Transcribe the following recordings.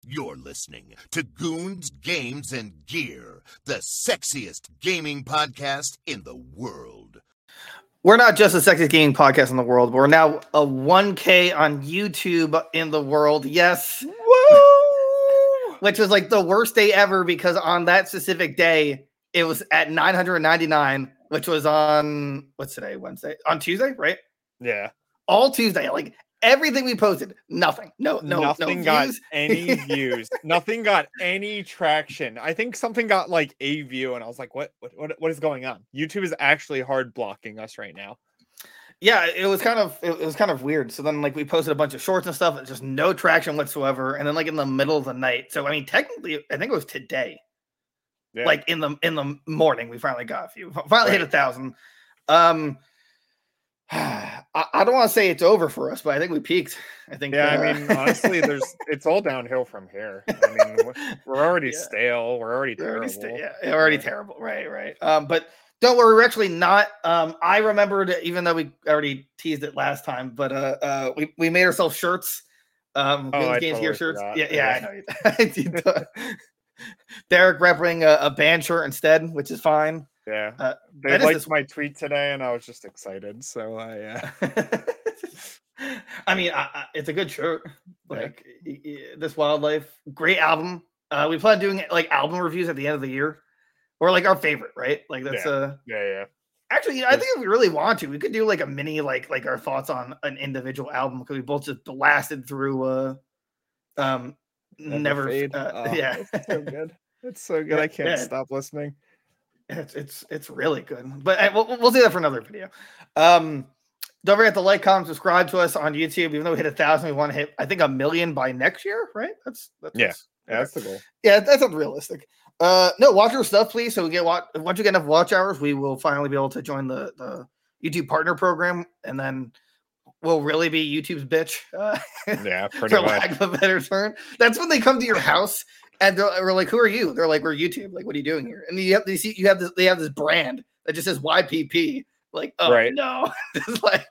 You're listening to Goons, Games, and Gear, the sexiest gaming podcast in the world. We're not just the sexiest gaming podcast in the world, but we're now a 1K on YouTube in the world. Yes. Woo! Which was like the worst day ever because on that specific day, it was at 999, which was on, what's today, Wednesday? On Tuesday, right? Yeah. All Tuesday. Like everything we posted, nothing. Nothing got any views. Nothing got any traction. I think something got like a view, and I was like, what is going on? YouTube is actually hard blocking us right now. Yeah, it was kind of weird. So then like we posted a bunch of shorts and stuff, just no traction whatsoever. And then like in the middle of the night. So I mean technically I think it was today. Yeah. Like in the morning, we finally got a few. Finally hit 1,000. I don't want to say it's over for us, but I think we peaked. I think. Yeah, I mean, honestly, it's all downhill from here. I mean, we're already stale. We're already terrible. We're already terrible. Right. But don't worry, we're actually not. I remembered, even though we already teased it last time, but we made ourselves shirts. Games Gear shirts. Forgot. Yeah. I know. Derek repping a band shirt instead, which is fine. Yeah, they liked my tweet today, and I was just excited. So I mean, it's a good shirt. Like This Wildlife, great album. We plan on doing like album reviews at the end of the year, or like our favorite, right? Like that's yeah. Actually, I think if we really want to, we could do like a mini like our thoughts on an individual album because we both just blasted through. Never Fade. Yeah, it's so good. It's so good. I can't stop listening. It's really good, but we'll do that for another video. Don't forget to like, comment, subscribe to us on YouTube. Even though we hit 1,000, we want to hit 1 million by next year, right? That's the goal. Yeah, that's unrealistic. No, watch our stuff, please. So once you get enough watch hours, we will finally be able to join the YouTube partner program, and then we'll really be YouTube's bitch. Yeah, pretty for much. Lack of a better term. That's when they come to your house. And we're like, who are you? They're like, we're YouTube. Like, what are you doing here? And they have this brand that just says YPP. Like, oh right. No, it's like,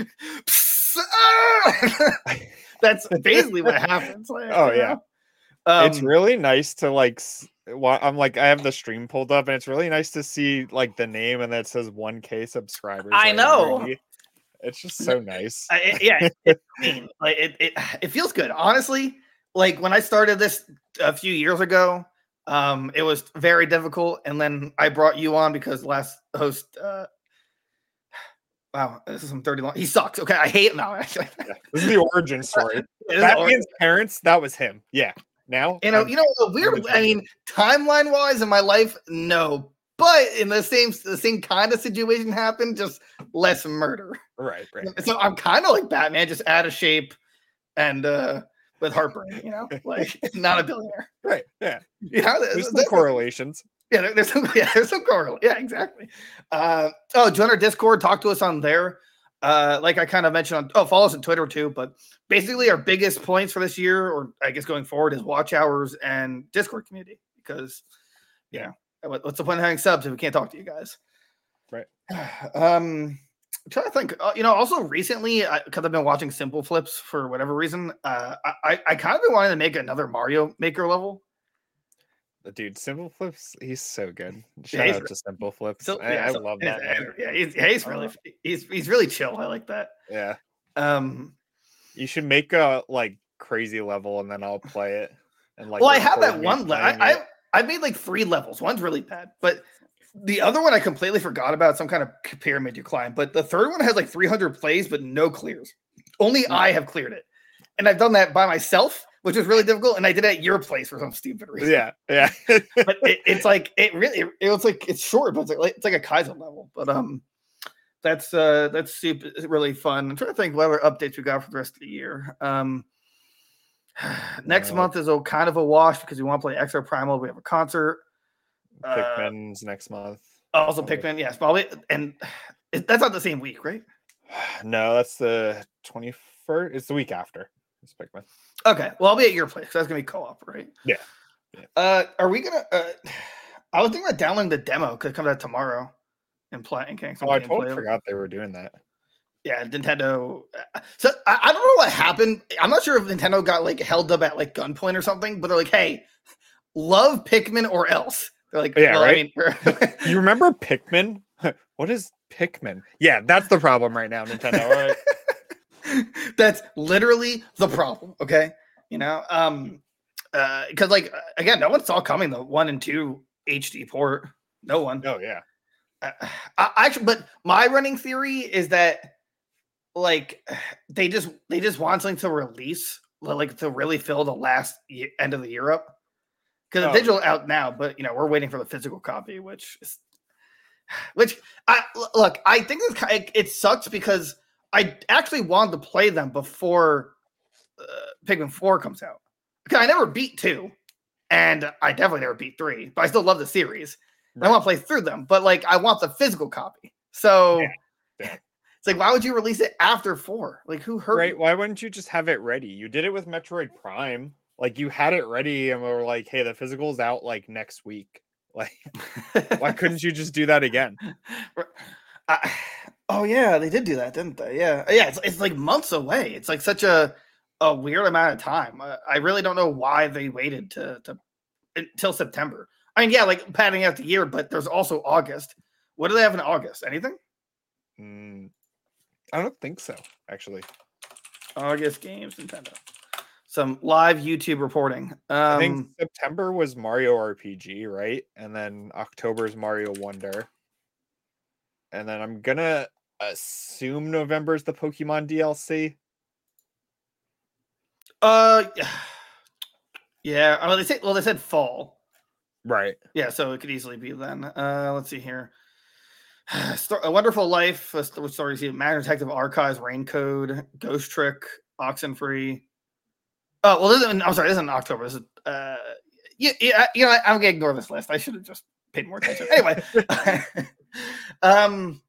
that's basically what happens. Like, yeah, it's really nice to like. I'm like, I have the stream pulled up, and it's really nice to see like the name and that says 1K subscribers. I know. It's just so nice. It feels good, honestly. Like when I started this a few years ago, it was very difficult. And then I brought you on because last host, wow, this is some 30 long. He sucks. Okay. I hate him now. Actually. This is the origin story. Batman's parents, that was him. Yeah. Now, weird. I mean, timeline wise in my life, no. But in the same kind of situation happened, just less murder. Right. So I'm kind of like Batman, just out of shape and with heartburn, like not a billionaire. Right. Yeah. There's some correlations. Yeah, there's some correlation. Yeah, exactly. Join our Discord, talk to us on there. Like I kind of mentioned follow us on Twitter too. But basically our biggest points for this year, or I guess going forward, is watch hours and Discord community. Because what's the point of having subs if we can't talk to you guys? Right. I'm trying to think. Also recently, because I've been watching Simple Flips for whatever reason, I kind of been wanting to make another Mario Maker level. Dude, Simple Flips, he's so good. Shout out to Simple Flips. I love that. Yeah, he's really chill. I like that. Yeah. You should make a like crazy level, and then I'll play it. And like, I have that one level. I made like 3 levels. One's really bad, but the other one I completely forgot about. Some kind of pyramid you climb. But the third one has like 300 plays, but no clears. Only I have cleared it, and I've done that by myself, which is really difficult. And I did it at your place for some stupid reason. Yeah. But it's short, but it's like a Kaizen level. But that's super really fun. I'm trying to think what other updates we got for the rest of the year. Next month is kind of a wash because we want to play Extra Primal. We have a concert. Pikmin's next month. Also Pikmin, yes, probably. And that's not the same week, right? No, that's the 21st. It's the week after. It's Pikmin. Okay, well, I'll be at your place. That's gonna be co-op, right? Yeah. Are we gonna? I was thinking about downloading the demo because it comes out tomorrow and playing. I totally forgot they were doing that. Yeah, Nintendo. So I don't know what happened. I'm not sure if Nintendo got like held up at like gunpoint or something, but they're like, "Hey, love Pikmin or else." They're like, Yeah, well, right. I mean, You remember Pikmin? What is Pikmin? Yeah, that's the problem right now, Nintendo. All right. That's literally the problem. Okay, because like again, no one saw coming the 1 and 2 HD port. No one. Oh yeah. Actually, but my running theory is that like they just want something to release, like to really fill the last end of the year up. Because the digital out now, but we're waiting for the physical copy, which I think it sucks because I actually wanted to play them before Pikmin 4 comes out. Because I never beat 2, and I definitely never beat 3, but I still love the series. Right. I want to play through them, but like I want the physical copy. So it's like, why would you release it after 4? Like, who hurt? Right? Why wouldn't you just have it ready? You did it with Metroid Prime. Like, you had it ready, and we were like, "Hey, the physical's out like next week." Like, why couldn't you just do that again? Oh yeah, they did do that, didn't they? Yeah. It's like months away. It's like such a weird amount of time. I really don't know why they waited to until September. I mean, yeah, like padding out the year, but there's also August. What do they have in August? Anything? I don't think so, actually. August games, Nintendo. Some live YouTube reporting. I think September was Mario RPG, right? And then October is Mario Wonder. And then I'm gonna assume November is the Pokemon DLC. Yeah. I mean, they said fall. Right. Yeah, so it could easily be then. Let's see here. A Wonderful Life, stories, Master Detective Archives, Rain Code, Ghost Trick, Oxenfree. Oh, well, this isn't October. This is I'm gonna ignore this list. I should have just paid more attention. Anyway, trying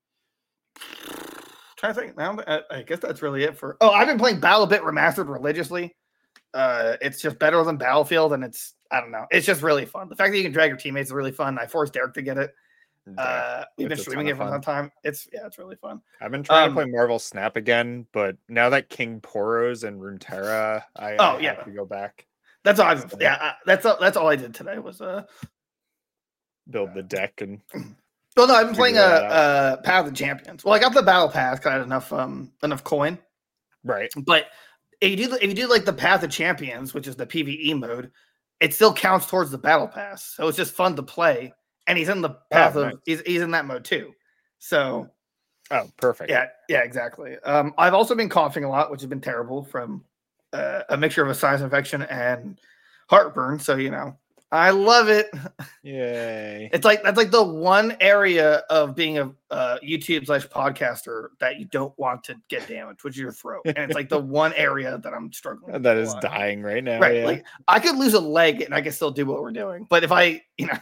to think now. I guess that's really it for. Oh, I've been playing BattleBit Remastered religiously. It's just better than Battlefield, and I don't know. It's just really fun. The fact that you can drag your teammates is really fun. I forced Derek to get it. We've been streaming it for some time. It's really fun. I've been trying to play Marvel Snap again, but now that King Poros and Runeterra, I have to go back. That's all. That's all I did today was build the deck and. Well, no, I've been playing Path of the Champions. Well, I got the Battle Pass because I had enough coin. Right, but if you do like the Path of Champions, which is the PvE mode, it still counts towards the Battle Pass. So it's just fun to play. And he's in the path of he's in that mode too. So perfect. Yeah, exactly. I've also been coughing a lot, which has been terrible from a mixture of a sinus infection and heartburn. So I love it. Yay. That's like the one area of being a YouTube /podcaster that you don't want to get damaged, which is your throat. And it's like the one area that I'm struggling with. That is dying right now. Right. Yeah. Like I could lose a leg and I can still do what we're doing. But if I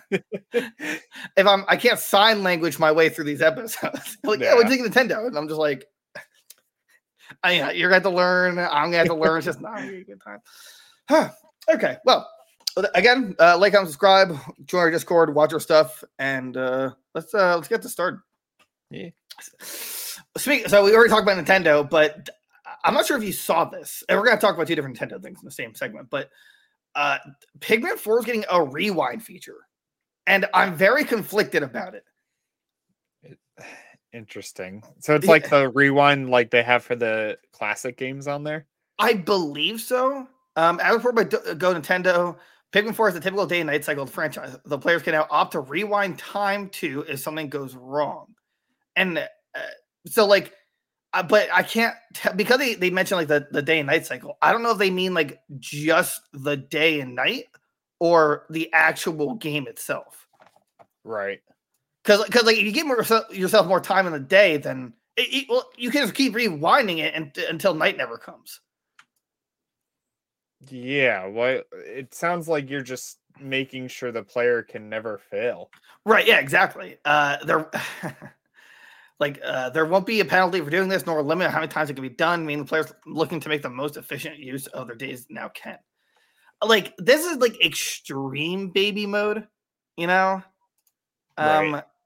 can't sign language my way through these episodes, we're taking Nintendo. And I'm just like, you're going to have to learn. I'm going to have to learn. It's just not really a good time. Okay. Well, again, like and subscribe, join our Discord, watch our stuff, and let's get this started. Yeah. So we already talked about Nintendo, but I'm not sure if you saw this. And we're going to talk about 2 different Nintendo things in the same segment. But Pikmin 4 is getting a rewind feature, and I'm very conflicted about it. Interesting. So it's like the rewind like they have for the classic games on there? I believe so. As reported by Go Nintendo, Pikmin 4 is the typical day and night cycle of the franchise. The players can now opt to rewind time to if something goes wrong. And so like, but I can't, because they mentioned like the day and night cycle. I don't know if they mean like just the day and night or the actual game itself. Right. Because like if you give yourself more time in the day, then you can just keep rewinding it until night never comes. Yeah, well, it sounds like you're just making sure the player can never fail. Right, yeah, exactly. There won't be a penalty for doing this, nor a limit on how many times it can be done. I mean, the players looking to make the most efficient use of their days now can. Like, this is like extreme baby mode, Right.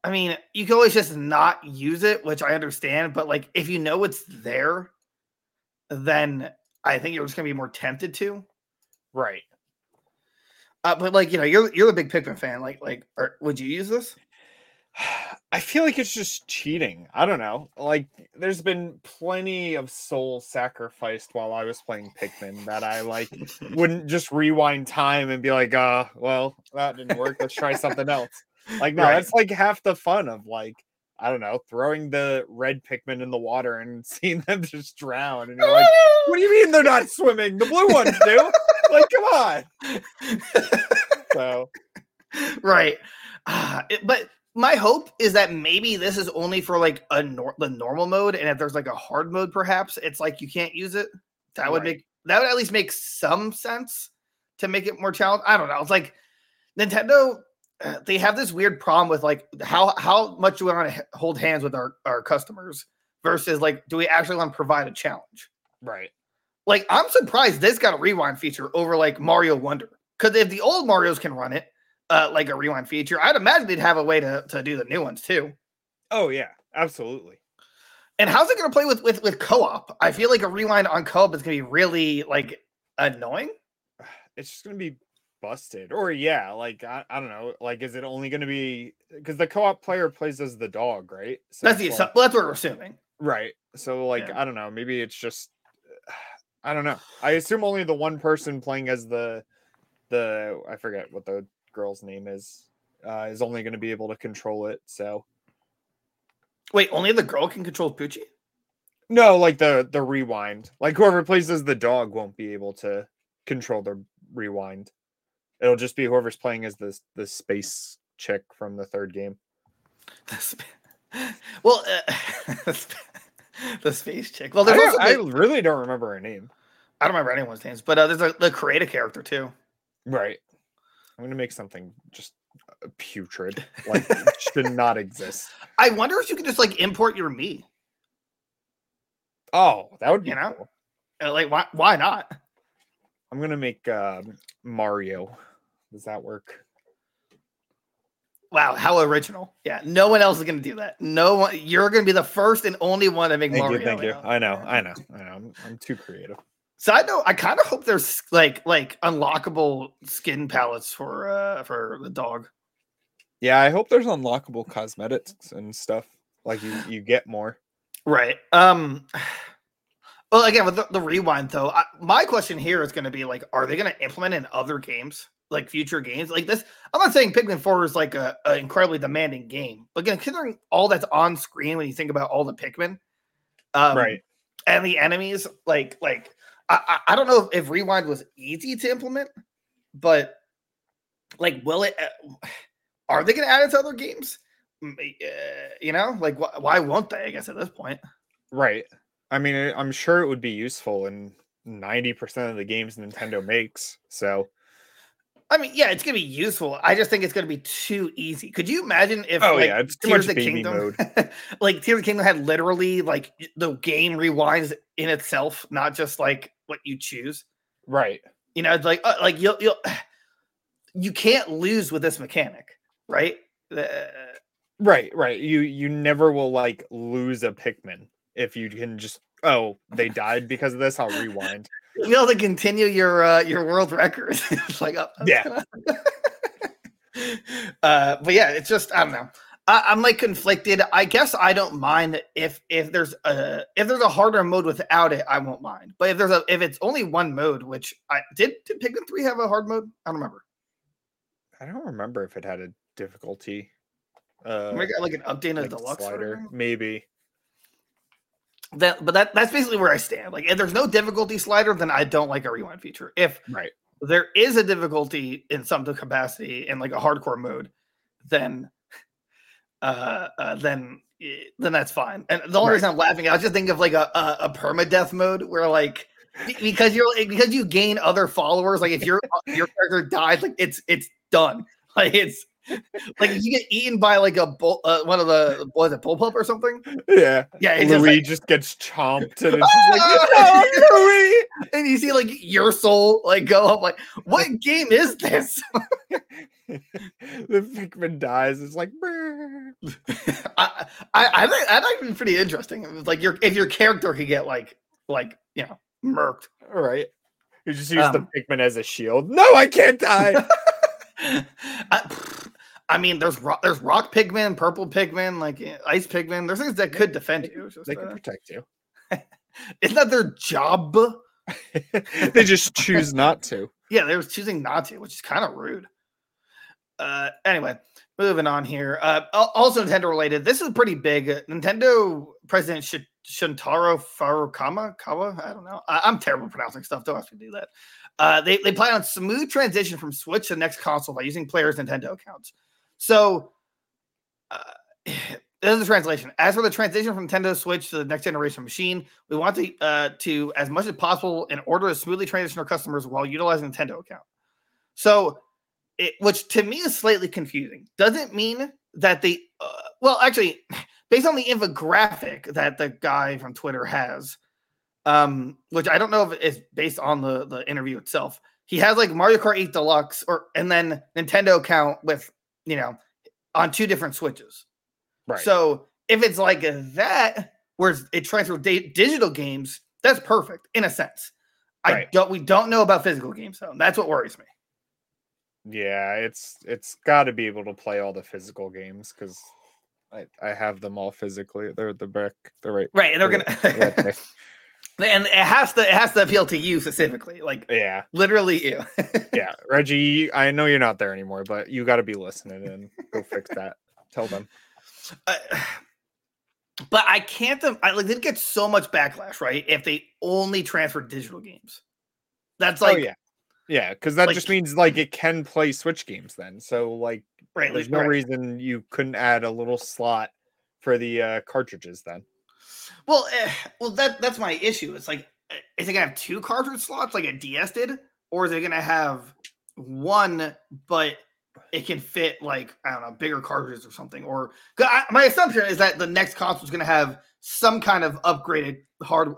I mean, you can always just not use it, which I understand. But like, if you know it's there, then I think you're just gonna be more tempted to. Right. But like, you're a big Pikmin fan. Would you use this? I feel like it's just cheating. I don't know. Like, there's been plenty of soul sacrificed while I was playing Pikmin that I like wouldn't just rewind time and be like, well, that didn't work. Let's try something else. Like, no, that's like half the fun of like, I don't know, throwing the red Pikmin in the water and seeing them just drown. And you're like, what do you mean they're not swimming? The blue ones do. Like, come on. So, right. But my hope is that maybe this is only for like the normal mode, and if there's like a hard mode, perhaps it's like you can't use it. That would at least make some sense to make it more challenging. I don't know. It's like Nintendo, they have this weird problem with like how much do we want to hold hands with our customers versus like, do we actually want to provide a challenge? Right. Like, I'm surprised this got a rewind feature over like Mario Wonder, because if the old Marios can run it, like a rewind feature, I'd imagine they'd have a way to do the new ones too. Oh yeah, absolutely. And how's it going to play with co-op? I feel like a rewind on co-op is going to be really like annoying. It's just going to be busted. Or yeah, like I don't know. Like, is it only going to be because the co-op player plays as the dog, right? So that's what we're assuming, right? So like, I don't know. Maybe it's just I don't know. I assume only the one person playing as the I forget what the girl's name is only going to be able to control it. So wait, only the girl can control Poochie? No, like the rewind. Like whoever plays as the dog won't be able to control the rewind. It'll just be whoever's playing as the space chick from the third game. Well, the space chick. Well, I really don't remember her name. I don't remember anyone's names, but there's the creative character too. Right. I'm going to make something just putrid. Like, it should not exist. I wonder if you could just, like, import your Mii. Oh, that would be cool. Like, why not? I'm going to make Mario. Does that work? Wow, how original. Yeah, no one else is going to do that. No one. You're going to be the first and only one to make Mario. Thank you. I know. I'm too creative. So I kind of hope there's like unlockable skin palettes for the dog. Yeah, I hope there's unlockable cosmetics and stuff. Like you get more. Right. Well, again, with the rewind though, my question here is going to be like, are they going to implement in other games, like future games like this? I'm not saying Pikmin 4 is like a incredibly demanding game, but again, considering all that's on screen when you think about all the Pikmin, right, and the enemies, like. I don't know if rewind was easy to implement, but like, will it? Are they going to add it to other games? Like why won't they? I guess at this point, right? I mean, I'm sure it would be useful in 90% of the games Nintendo makes. So, I mean, yeah, it's going to be useful. I just think it's going to be too easy. Could you imagine if? It's too much baby mode. Like Tears of the Kingdom had literally like the game rewinds in itself, not just like what you choose. Right. It's like you can't lose with this mechanic, right? Right. You never will like lose a Pikmin if you can just they died because of this. I'll rewind. You'll be able to continue your world record. It's like yeah. But yeah, it's just I don't know. I'm like conflicted. I guess I don't mind if there's a harder mode without it, I won't mind. But if it's only one mode, which did Pikmin 3 have a hard mode? I don't remember. I don't remember if it had a difficulty. We got like an update of deluxe slider, maybe. That's basically where I stand. Like, if there's no difficulty slider, then I don't like a rewind feature. If there is a difficulty in some capacity in like a hardcore mode, then that's fine. And the only reason I'm laughing, I was just thinking of like a permadeath mode where like because you gain other followers. Like if your character dies, like it's done. Like it's like if you get eaten by like a one of the Bullpup or something. Yeah. Louis just gets chomped and it's just like no, Louis! And you see like your soul like go up. Like what game is this? The Pikmin dies. It's like I think that'd be pretty interesting. It was like if your character could get like murked. All right. You just use the Um, Pikmin as a shield. No, I can't die. I mean, there's rock pigmen, purple pigmen, like ice pigmen. There's things that could defend you. It's just, They can protect you. isn't that their job? They just choose not to. Yeah, they were choosing not to, which is kind of rude. Anyway, moving on here. Also Nintendo related. This is pretty big. Nintendo President Shintaro Kawa. I don't know. I'm terrible at pronouncing stuff. Don't ask me to do that. They plan on smooth transition from Switch to the next console by using players' Nintendo accounts. So, this is the translation. As for the transition from Nintendo Switch to the next generation machine, we want to as much as possible in order to smoothly transition our customers while utilizing Nintendo account. So, which to me is slightly confusing. Doesn't mean that they, well, actually, based on the infographic that the guy from Twitter has, which I don't know if it's based on the interview itself. He has like Mario Kart 8 Deluxe and then Nintendo account with, on 2 different Switches. Right. So if it's like that, where it transfers digital games, that's perfect in a sense. Right. We don't know about physical games though. That's what worries me. Yeah, it's got to be able to play all the physical games because I have them all physically. They're the back, the right. Right, and they're gonna. And it has to appeal to you specifically, like literally you. Yeah, Reggie, I know you're not there anymore, but you got to be listening and go fix that. Tell them. But I can't. They'd get so much backlash, right? If they only transfer digital games, that's like, yeah, because that just means like it can play Switch games then. So like, there's no reason you couldn't add a little slot for the cartridges then. Well, that's my issue. It's like, is it gonna have 2 cartridge slots like a DS did, or is it gonna have 1, but it can fit like, I don't know, bigger cartridges or something? Or my assumption is that the next console is gonna have some kind of upgraded hard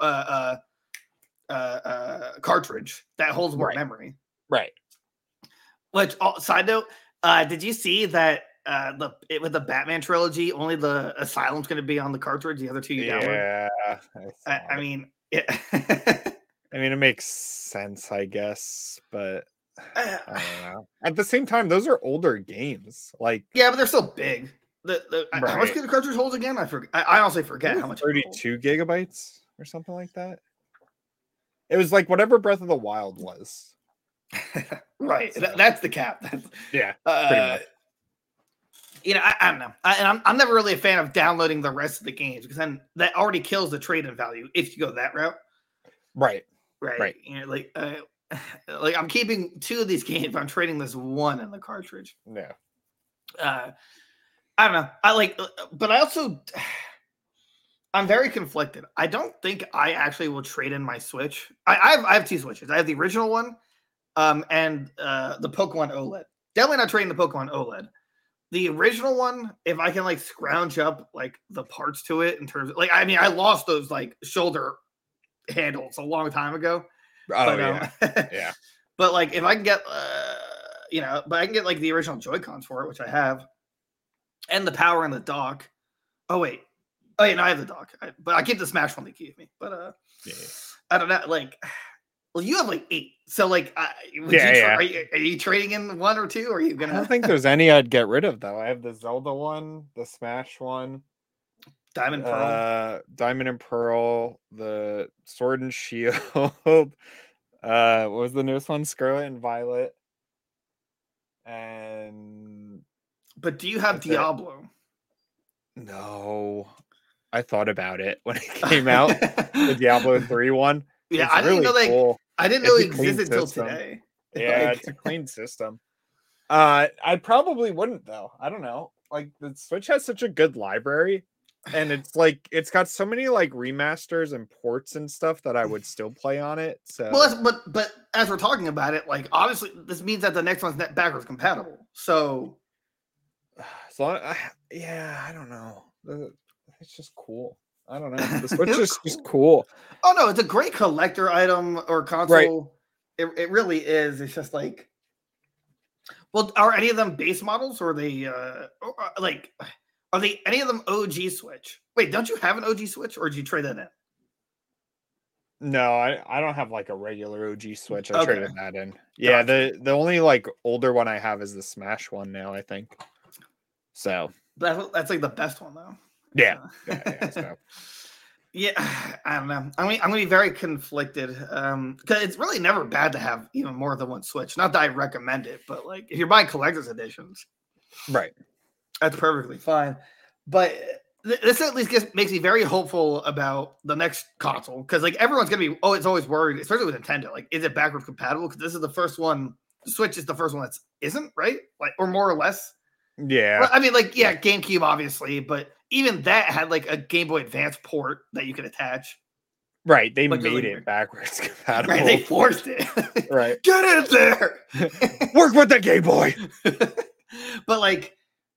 cartridge that holds more memory. Right. Which, side note, did you see that? With the Batman trilogy, only the Asylum's going to be on the cartridge. The other 2 you download. Yeah, I mean, it makes sense, I guess, but I don't know. At the same time, those are older games. Like, yeah, but they're still big. How much did the cartridge hold again? I forget. I honestly forget how much. 32 gigabytes or something like that. It was like whatever Breath of the Wild was. Right, so. That's the cap. Yeah, pretty much. I don't know. I'm never really a fan of downloading the rest of the games because then that already kills the trade-in value if you go that route. Right. Like I'm keeping 2 of these games. I'm trading this 1 in the cartridge. Yeah. I don't know. But I also, I'm very conflicted. I don't think I actually will trade in my Switch. I have 2 Switches. I have the original one, and the Pokemon OLED. Definitely not trading the Pokemon OLED. The original one, if I can like scrounge up like the parts to it in terms of like, I mean, I lost those like shoulder handles a long time ago. Yeah. But like, if I can get, but I can get like the original Joy-Cons for it, which I have, and the power and the dock. Oh wait, no, I have the dock, but I keep the Smash one they gave me. But I don't know, like. Well, you have like 8, so like, are you trading in 1 or 2? Or are you gonna? I don't think there's any I'd get rid of though. I have the Zelda one, the Smash one, Diamond and Pearl, the Sword and Shield. What was the newest one? Scarlet and Violet. But do you have Diablo? No, I thought about it when it came out. The Diablo 3 one. Yeah, I didn't know cool. I didn't know it existed until today. Yeah, it's a clean system. I probably wouldn't though. I don't know. Like the Switch has such a good library, and it's like it's got so many like remasters and ports and stuff that I would still play on it. So but as we're talking about it, like obviously this means that the next one's backwards compatible. So I don't know. It's just cool. I don't know. The Switch is just cool. Oh no, it's a great collector item or console. Right. It really is. It's just like, well, are any of them base models or are they like? Are they any of them OG Switch? Wait, don't you have an OG Switch, or did you trade that in? No, I don't have like a regular OG Switch. I Okay. traded that in. Yeah, Gotcha. the only like older one I have is the Smash one now, I think. So That's like the best one though. yeah. So. Yeah, I don't know. I'm gonna be very conflicted. Because it's really never bad to have even more than one Switch. Not that I recommend it, but like if you're buying collector's editions, Right. that's perfectly fine. But this at least makes me very hopeful about the next console, because like everyone's gonna be it's always worried, especially with Nintendo. Like, is it backwards compatible? Because this is the first one. The Switch is the first one that isn't, right? Like, or more or less. Yeah. Well, I mean, like, yeah, GameCube obviously, but even that had like a Game Boy Advance port that you could attach. Right. They Like, made it backwards compatible. Right, they forced it. Right. Get in there. Work with the Game Boy. But like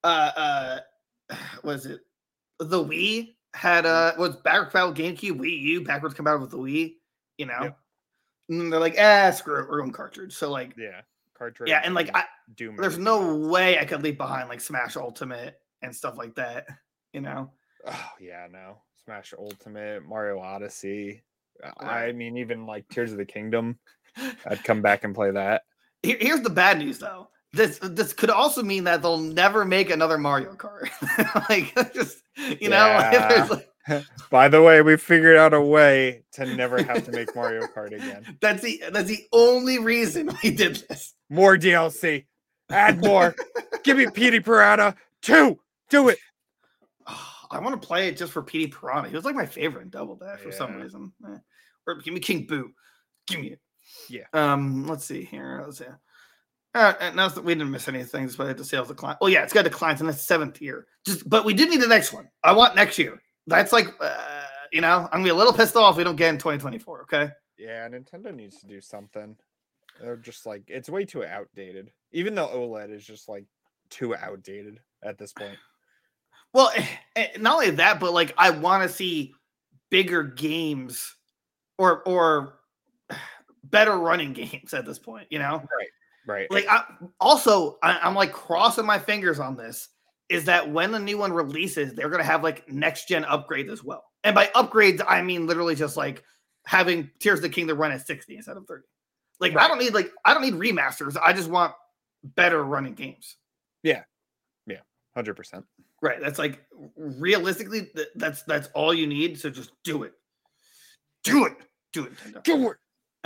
was it the Wii had was backwards compatible GameCube, Wii U backwards compatible with the Wii, you know? Yep. And they're like, screw it, we're on cartridge. So like Cartridge. yeah, and like Doom. there's no way I could leave behind like Smash Ultimate and stuff like that, you know? Oh yeah, no. Smash Ultimate, Mario Odyssey. Right. I mean, even like Tears of the Kingdom. I'd come back and play that. Here's the bad news though. This could also mean that they'll never make another Mario Kart. Like, just, you know, like, by the way, we figured out a way to never have to make Mario Kart again. That's the only reason we did this. More DLC. Add more. Give me Petey Piranha 2. Do it. I want to play it just for Petey Piranha. He was like my favorite in Double Dash for some reason. Or give me King Boo. Give me it. Yeah. Let's see here. Let's see. Now we didn't miss anything, despite the sales decline. Well, yeah, it's got declines in the 7th year. But we do need the next one. I want next year. That's like, you know, I'm gonna be a little pissed off if we don't get in 2024. Okay. Yeah, Nintendo needs to do something. They're just like, it's way too outdated. Even though OLED is just like too outdated at this point. Well, not only that, but like I want to see bigger games or better running games at this point. You know. Right. Like I'm like crossing my fingers on this, is that when the new one releases, they're going to have like next gen upgrades as well. And by upgrades, I mean literally just like having Tears of the Kingdom run at 60 instead of 30. Like, right. I don't need remasters. I just want better running games. Yeah. 100%. Right. That's like, realistically, that's all you need. So just do it. Do it. Nintendo. Do it.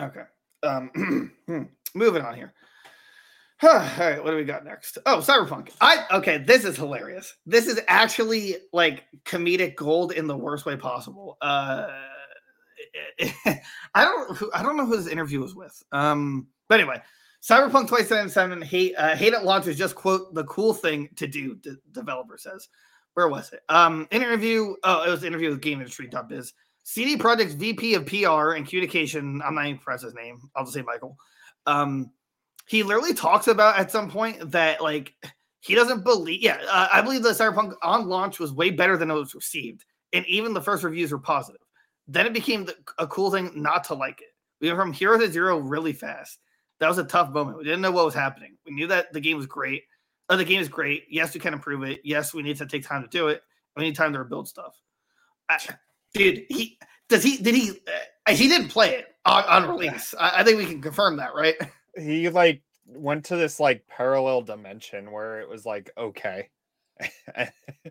Okay. Moving on here. All right, what do we got next? Oh, Cyberpunk. Okay, this is hilarious. This is actually like comedic gold in the worst way possible. I don't know who this interview was with. But anyway, Cyberpunk 2077 hate at launch was just, quote, the cool thing to do, the developer says. Where was it? Interview. Oh, it was an interview with Game Industry Biz. CD Projekt's VP of PR and communication. I'm not even press his name. I'll just say Michael. He literally talks about at some point that like he doesn't believe. Yeah, I believe the Cyberpunk on launch was way better than it was received, and even the first reviews were positive. Then it became a cool thing not to like it. We went from hero to zero really fast. That was a tough moment. We didn't know what was happening. We knew that the game was great. The game is great. Yes, we can improve it. Yes, we need to take time to do it. We need time to rebuild stuff. Dude, he didn't play it on release. I think we can confirm that, right? He like went to this like parallel dimension where it was like, okay. And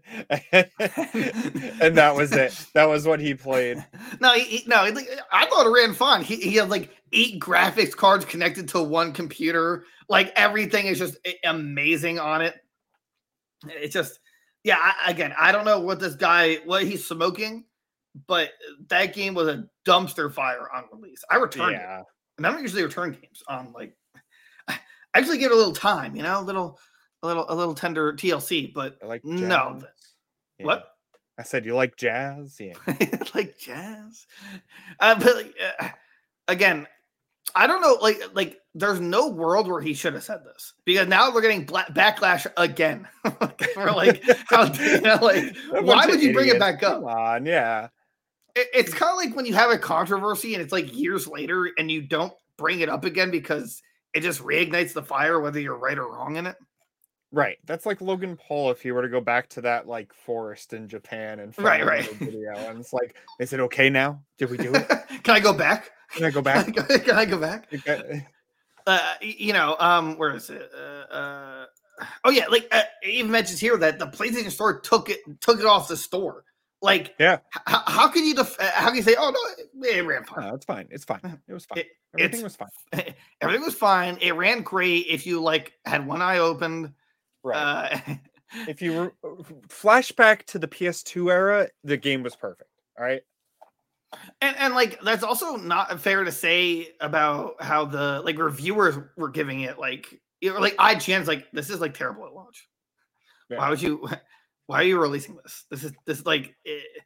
that was it. That was what he played. No, I thought it ran fun. He had like 8 graphics cards connected to one computer. Like everything is just amazing on it. It's just, yeah. I don't know what he's smoking, but that game was a dumpster fire on release. I returned it. And I don't usually return games on like. I actually give it a little time, you know, a little tender TLC, but like no. Yeah. What? I said you like jazz, yeah. Like jazz, but again, I don't know. Like, there's no world where he should have said this, because now we're getting backlash again. We're like, why would you bring it back up? Come on, yeah. It's kind of like when you have a controversy and it's like years later and you don't bring it up again because it just reignites the fire, whether you're right or wrong in it. Right. That's like Logan Paul if he were to go back to that like forest in Japan and film Right, a right. little video. And it's like, is it okay now? Did we do it? Can I go back? Can I go back? Can I go back? Okay. Where is it? Oh yeah, like it even mentions here that the PlayStation Store took it off the store. Like, Yeah. How can you how can you say, oh no, it ran fine? No, it's fine. It's fine. It was fine. Everything was fine. Everything was fine. It ran great if you like had one eye open. Right. If you flashback to the PS2 era, the game was perfect. All right. And like that's also not fair to say about how the like reviewers were giving it like like IGN's like this is like terrible at launch. Yeah. Why are you releasing this? This is like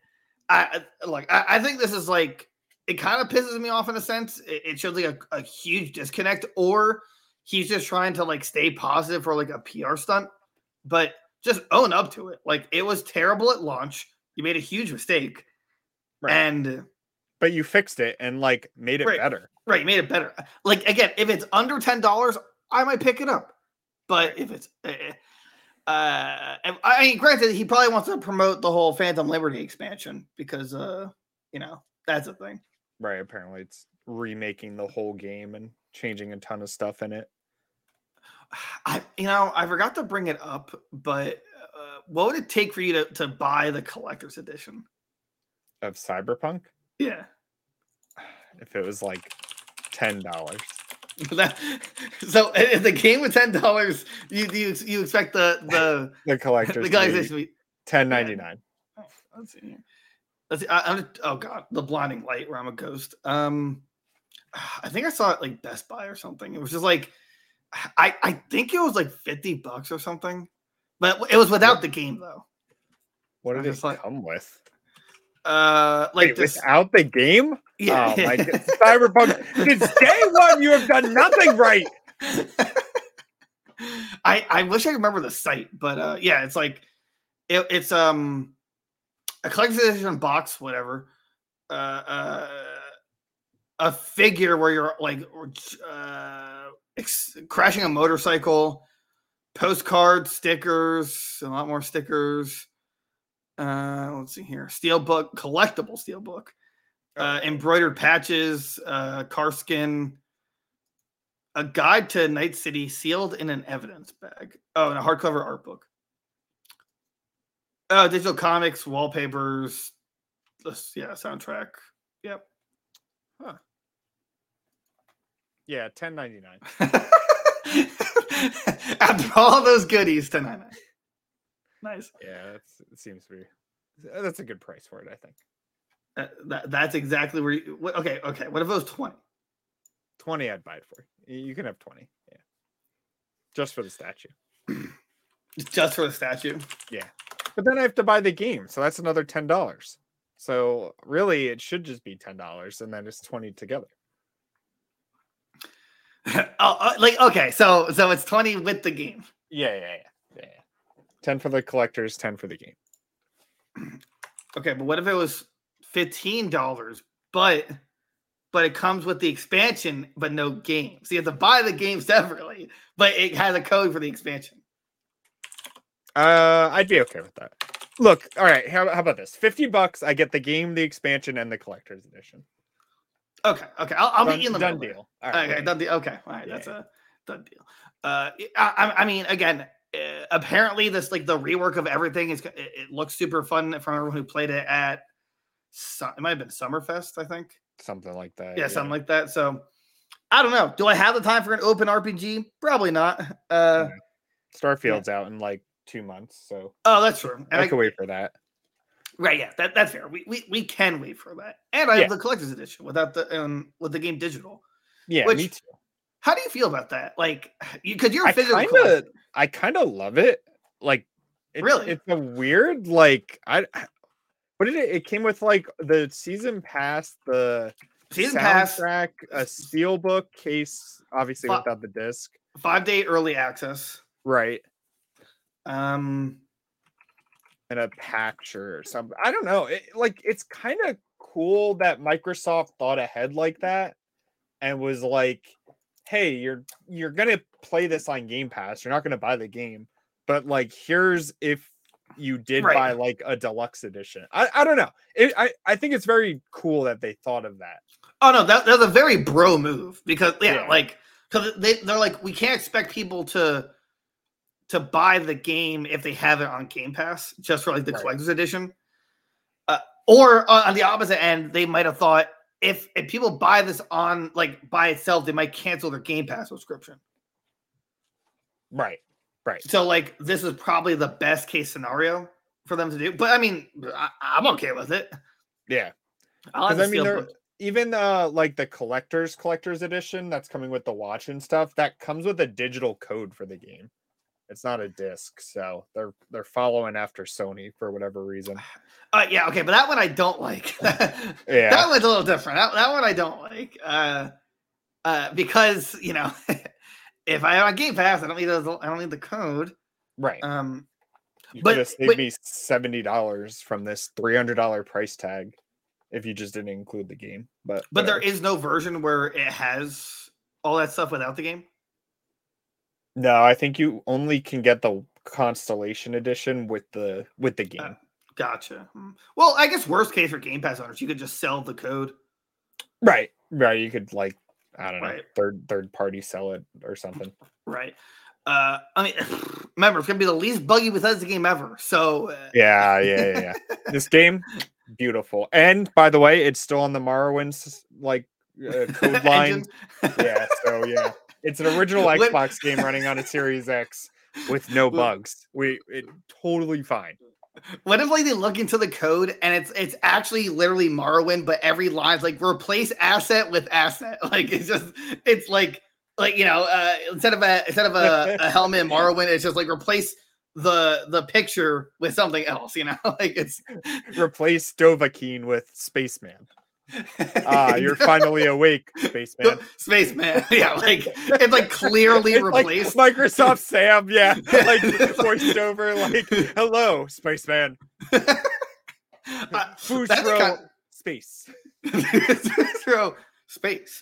I think this is like it kind of pisses me off in a sense. It shows like a huge disconnect, or he's just trying to like stay positive for like a PR stunt, but just own up to it. Like it was terrible at launch. You made a huge mistake. Right. But you fixed it and like made it better. Right, you made it better. Like again, if it's under $10, I might pick it up. But if it's I mean, granted, he probably wants to promote the whole Phantom Liberty expansion because that's a thing. Right, apparently it's remaking the whole game and changing a ton of stuff in it. I forgot to bring it up, but what would it take for you to buy the collector's edition of Cyberpunk? Yeah. If it was like $10. So if the game was $10, you expect the collector's to be $10.99. Let's see here. Oh god, the blinding light where I'm a ghost. I think I saw it like Best Buy or something. It was just like I think it was like $50 or something, but it was without the game though. What did it come with? Without the game? Yeah. Oh my God. Cyberpunk. Since day one, you have done nothing right. I wish I could remember the site, but yeah, it's like it's a collector's edition box, whatever. A figure where you're like crashing a motorcycle, postcards, stickers, a lot more stickers. Let's see here. Steelbook, collectible steelbook, embroidered patches, car skin, a guide to Night City sealed in an evidence bag. Oh, and a hardcover art book. Digital comics, wallpapers, soundtrack. Yep. Huh. Yeah, $10.99. After all those goodies, $10.99. Nice. Yeah, it seems to be. That's a good price for it, I think. That's exactly where you. Okay. What if it was 20? 20, I'd buy it for you. You can have 20. Yeah. Just for the statue. Just for the statue. Yeah. But then I have to buy the game, so that's another $10. So really, it should just be $10, and then it's 20 together. Okay, so it's 20 with the game. Yeah. 10 for the collectors, 10 for the game. Okay, but what if it was $15, but it comes with the expansion, but no game? So you have to buy the game separately, but it has a code for the expansion. I'd be okay with that. Look, all right, how about this? $50, I get the game, the expansion, and the collector's edition. Okay. I'll meet you in the done deal. All right, okay, done deal. Okay, all right, that's a done deal. I mean, again, apparently this like the rework of everything it looks super fun from everyone who played it at it might have been Summerfest, I think, something like that. Yeah, something like that. So I don't know. Do I have the time for an open RPG? Probably not. Starfield's out in like 2 months, so that's true. And I can wait for that. Right, yeah, that's fair. We can wait for that, and I have the collector's edition without the with the game digital. Yeah, me too. How do you feel about that? Like, because you're a physical. I kind of love it. Like, it's a weird like what did it? It came with like the season pass, the season soundtrack, a steelbook case, obviously without the disc. 5-day early access, right? And a patch or something. I don't know. It's kind of cool that Microsoft thought ahead like that and was like, hey, you're gonna play this on Game Pass. You're not gonna buy the game, but like here's if you did Right. buy like a deluxe edition. I don't know. I think it's very cool that they thought of that. Oh no, that's a very bro move because Yeah. like because they're like we can't expect people to buy the game if they have it on Game Pass just for like the Right. collector's edition. Or on the opposite end, they might have thought if people buy this on like by itself, they might cancel their Game Pass subscription. Right. So like this is probably the best case scenario for them to do. But I mean, I'm okay with it. Yeah. I'll have Because to I mean, steal- even like the collector's edition that's coming with the watch and stuff, that comes with a digital code for the game. It's not a disc, so they're following after Sony for whatever reason. yeah, okay, but that one I don't like. Yeah. That one's a little different. That one I don't like. Because you know, if I have on Game Pass, I don't need the code. Right. You but- could have saved me $70 from this $300 price tag if you just didn't include the game. But there whatever. is no version where it has all that stuff without the game. No, I think you only can get the Constellation edition with the game. Gotcha. Well, I guess worst case for Game Pass owners, you could just sell the code. Right. You could like I don't know, Right. third party sell it or something. Right. I mean, remember, it's gonna be the least buggy Bethesda game ever. So Yeah. This game, beautiful. And by the way, it's still on the Morrowind's like code line. engine. Yeah, so yeah, it's an original What- Xbox game running on a Series X with no bugs. It totally fine. What if like they look into the code and it's actually literally Morrowind, but every line's like replace asset with asset. Like it's like you know instead of a helmet in Morrowind, it's just like replace the picture with something else. You know, like it's Replace Dovahkiin with Spaceman. You're finally awake, Spaceman. Spaceman. Yeah, like it's like clearly It's like replaced. Microsoft Sam, yeah, like voiced over, like hello, Spaceman. That's Fusro kind- space. throw space.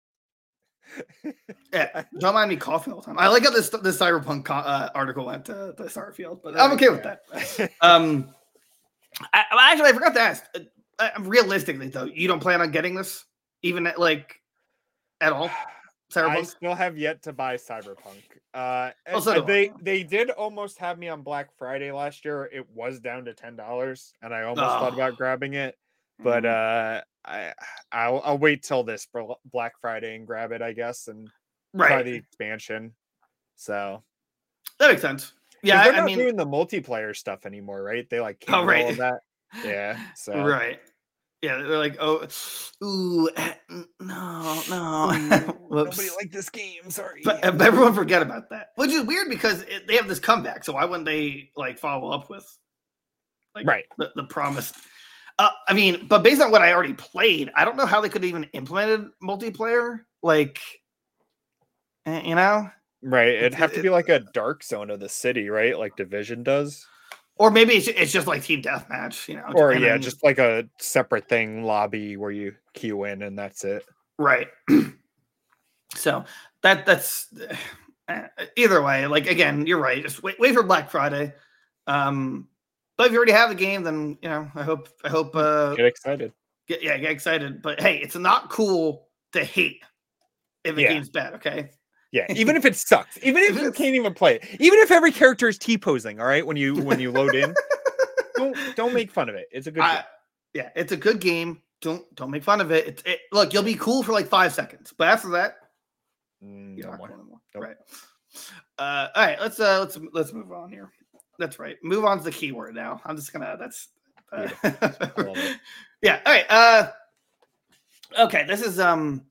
Yeah, don't mind me coughing all the time. I like how this Cyberpunk article went to Starfield, but I'm okay with that. Actually, I forgot to ask. Realistically, though, you don't plan on getting this, even at all. I Cyberpunk. still have yet to buy Cyberpunk. Well, so do I. They did almost have me on Black Friday last year. It was down to $10, and I almost thought about grabbing it. But I'll wait till this for Black Friday and grab it, I guess, and try Right, the expansion. So that makes sense. 'cause Yeah, they're I not mean, doing the multiplayer stuff anymore, right? They like canceled right. all of that. Yeah. So right. Yeah, they're like, oh, ooh, no. Whoops. nobody liked this game. Sorry. But everyone forget about that, which is weird because they have this comeback. So why wouldn't they like follow up with Right. the promised? I mean, but based on what I already played, I don't know how they could even implemented multiplayer. Like, you know, Right. It'd have to be like a dark zone of the city, right? Like Division does. or maybe it's just like team deathmatch. You know, Or and yeah, then- just like a separate thing lobby where you queue in and that's it. right. So that's either way. Like again, you're right. Just wait for Black Friday. But if you already have the game, then you know I hope Get excited. get excited. But hey, it's not cool to hate if a Yeah. game's bad. Okay. Yeah, even if it sucks, even if you can't even play it, even if every character is T-posing, all right, when you load in, don't make fun of it. It's a good game. Yeah, it's a good game. Don't make fun of it. Look, you'll be cool for like 5 seconds, but after that, you're No not more. cool anymore. Nope. Right. All right, let's move on here. That's right. Move on to the keyword now. I'm just gonna. That's. love it. Yeah. All right. Okay. This is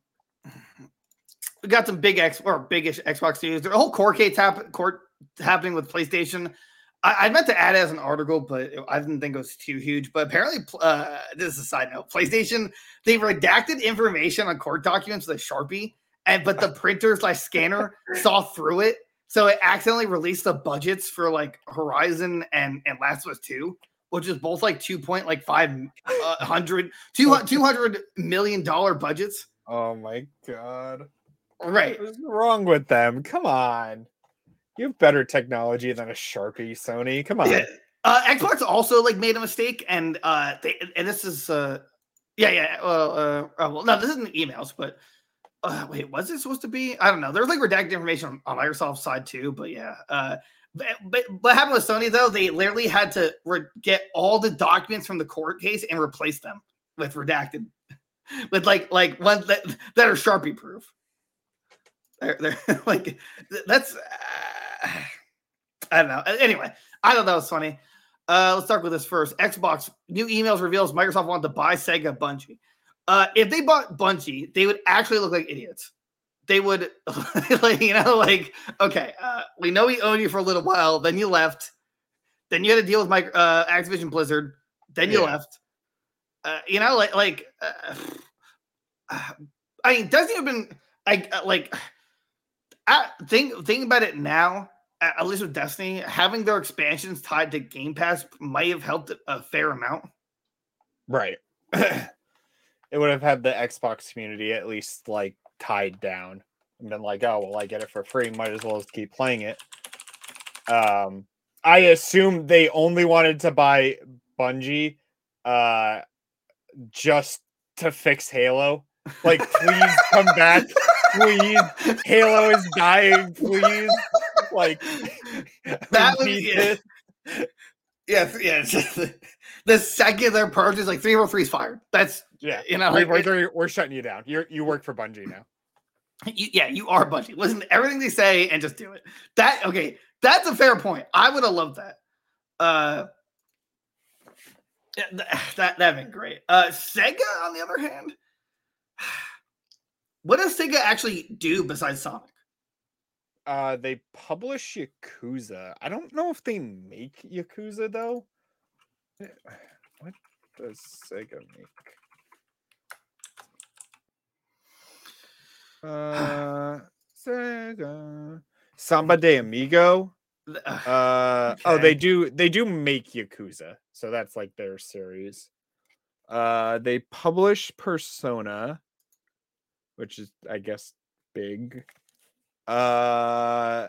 We got some biggish Xbox news. There's a whole court case happening with PlayStation. I meant to add it as an article, but I didn't think it was too huge. But apparently, this is a side note. PlayStation, they redacted information on court documents with a Sharpie, but the printer/scanner saw through it. So it accidentally released the budgets for like Horizon and Last of Us 2, which is both like $200 million budgets. Oh my god. Right. What's wrong with them? Come on. You have better technology than a Sharpie, Sony. Come on. Yeah. Xbox also like made a mistake, and this is well, no, this isn't emails, but wait, was it supposed to be? I don't know. There's like redacted information on Microsoft's side too, but yeah. But what happened with Sony though? They literally had to get all the documents from the court case and replace them with redacted, with like ones that are Sharpie proof. They're like that's I don't know. Anyway, I thought that was funny. Let's start with this first. Xbox new emails reveals Microsoft wanted to buy Sega Bungie. If they bought Bungie, they would actually look like idiots. They would, okay, we know we owned you for a little while, then you left, then you had to deal with Activision Blizzard, then you left. I mean, doesn't even think about it now. At least with Destiny, having their expansions tied to Game Pass might have helped a fair amount. Right. It would have had the Xbox community at least like tied down and been like, oh, well, I get it for free. Might as well keep playing it. I assume they only wanted to buy Bungie just to fix Halo. Like, please come back. Please. Halo is dying. Please. Like, that would be yes. The second their purge is like 343 is fired. That's we're shutting you down. You work for Bungie now. You are Bungie. Listen to everything they say and just do it. That's a fair point. I would have loved that. That'd been great. Sega, on the other hand, what does Sega actually do besides Sonic? They publish Yakuza. I don't know if they make Yakuza though. What does Sega make? Sega Samba de Amigo. Okay. Oh, they do make Yakuza, so that's like their series. They publish Persona, which is, I guess, big. It's a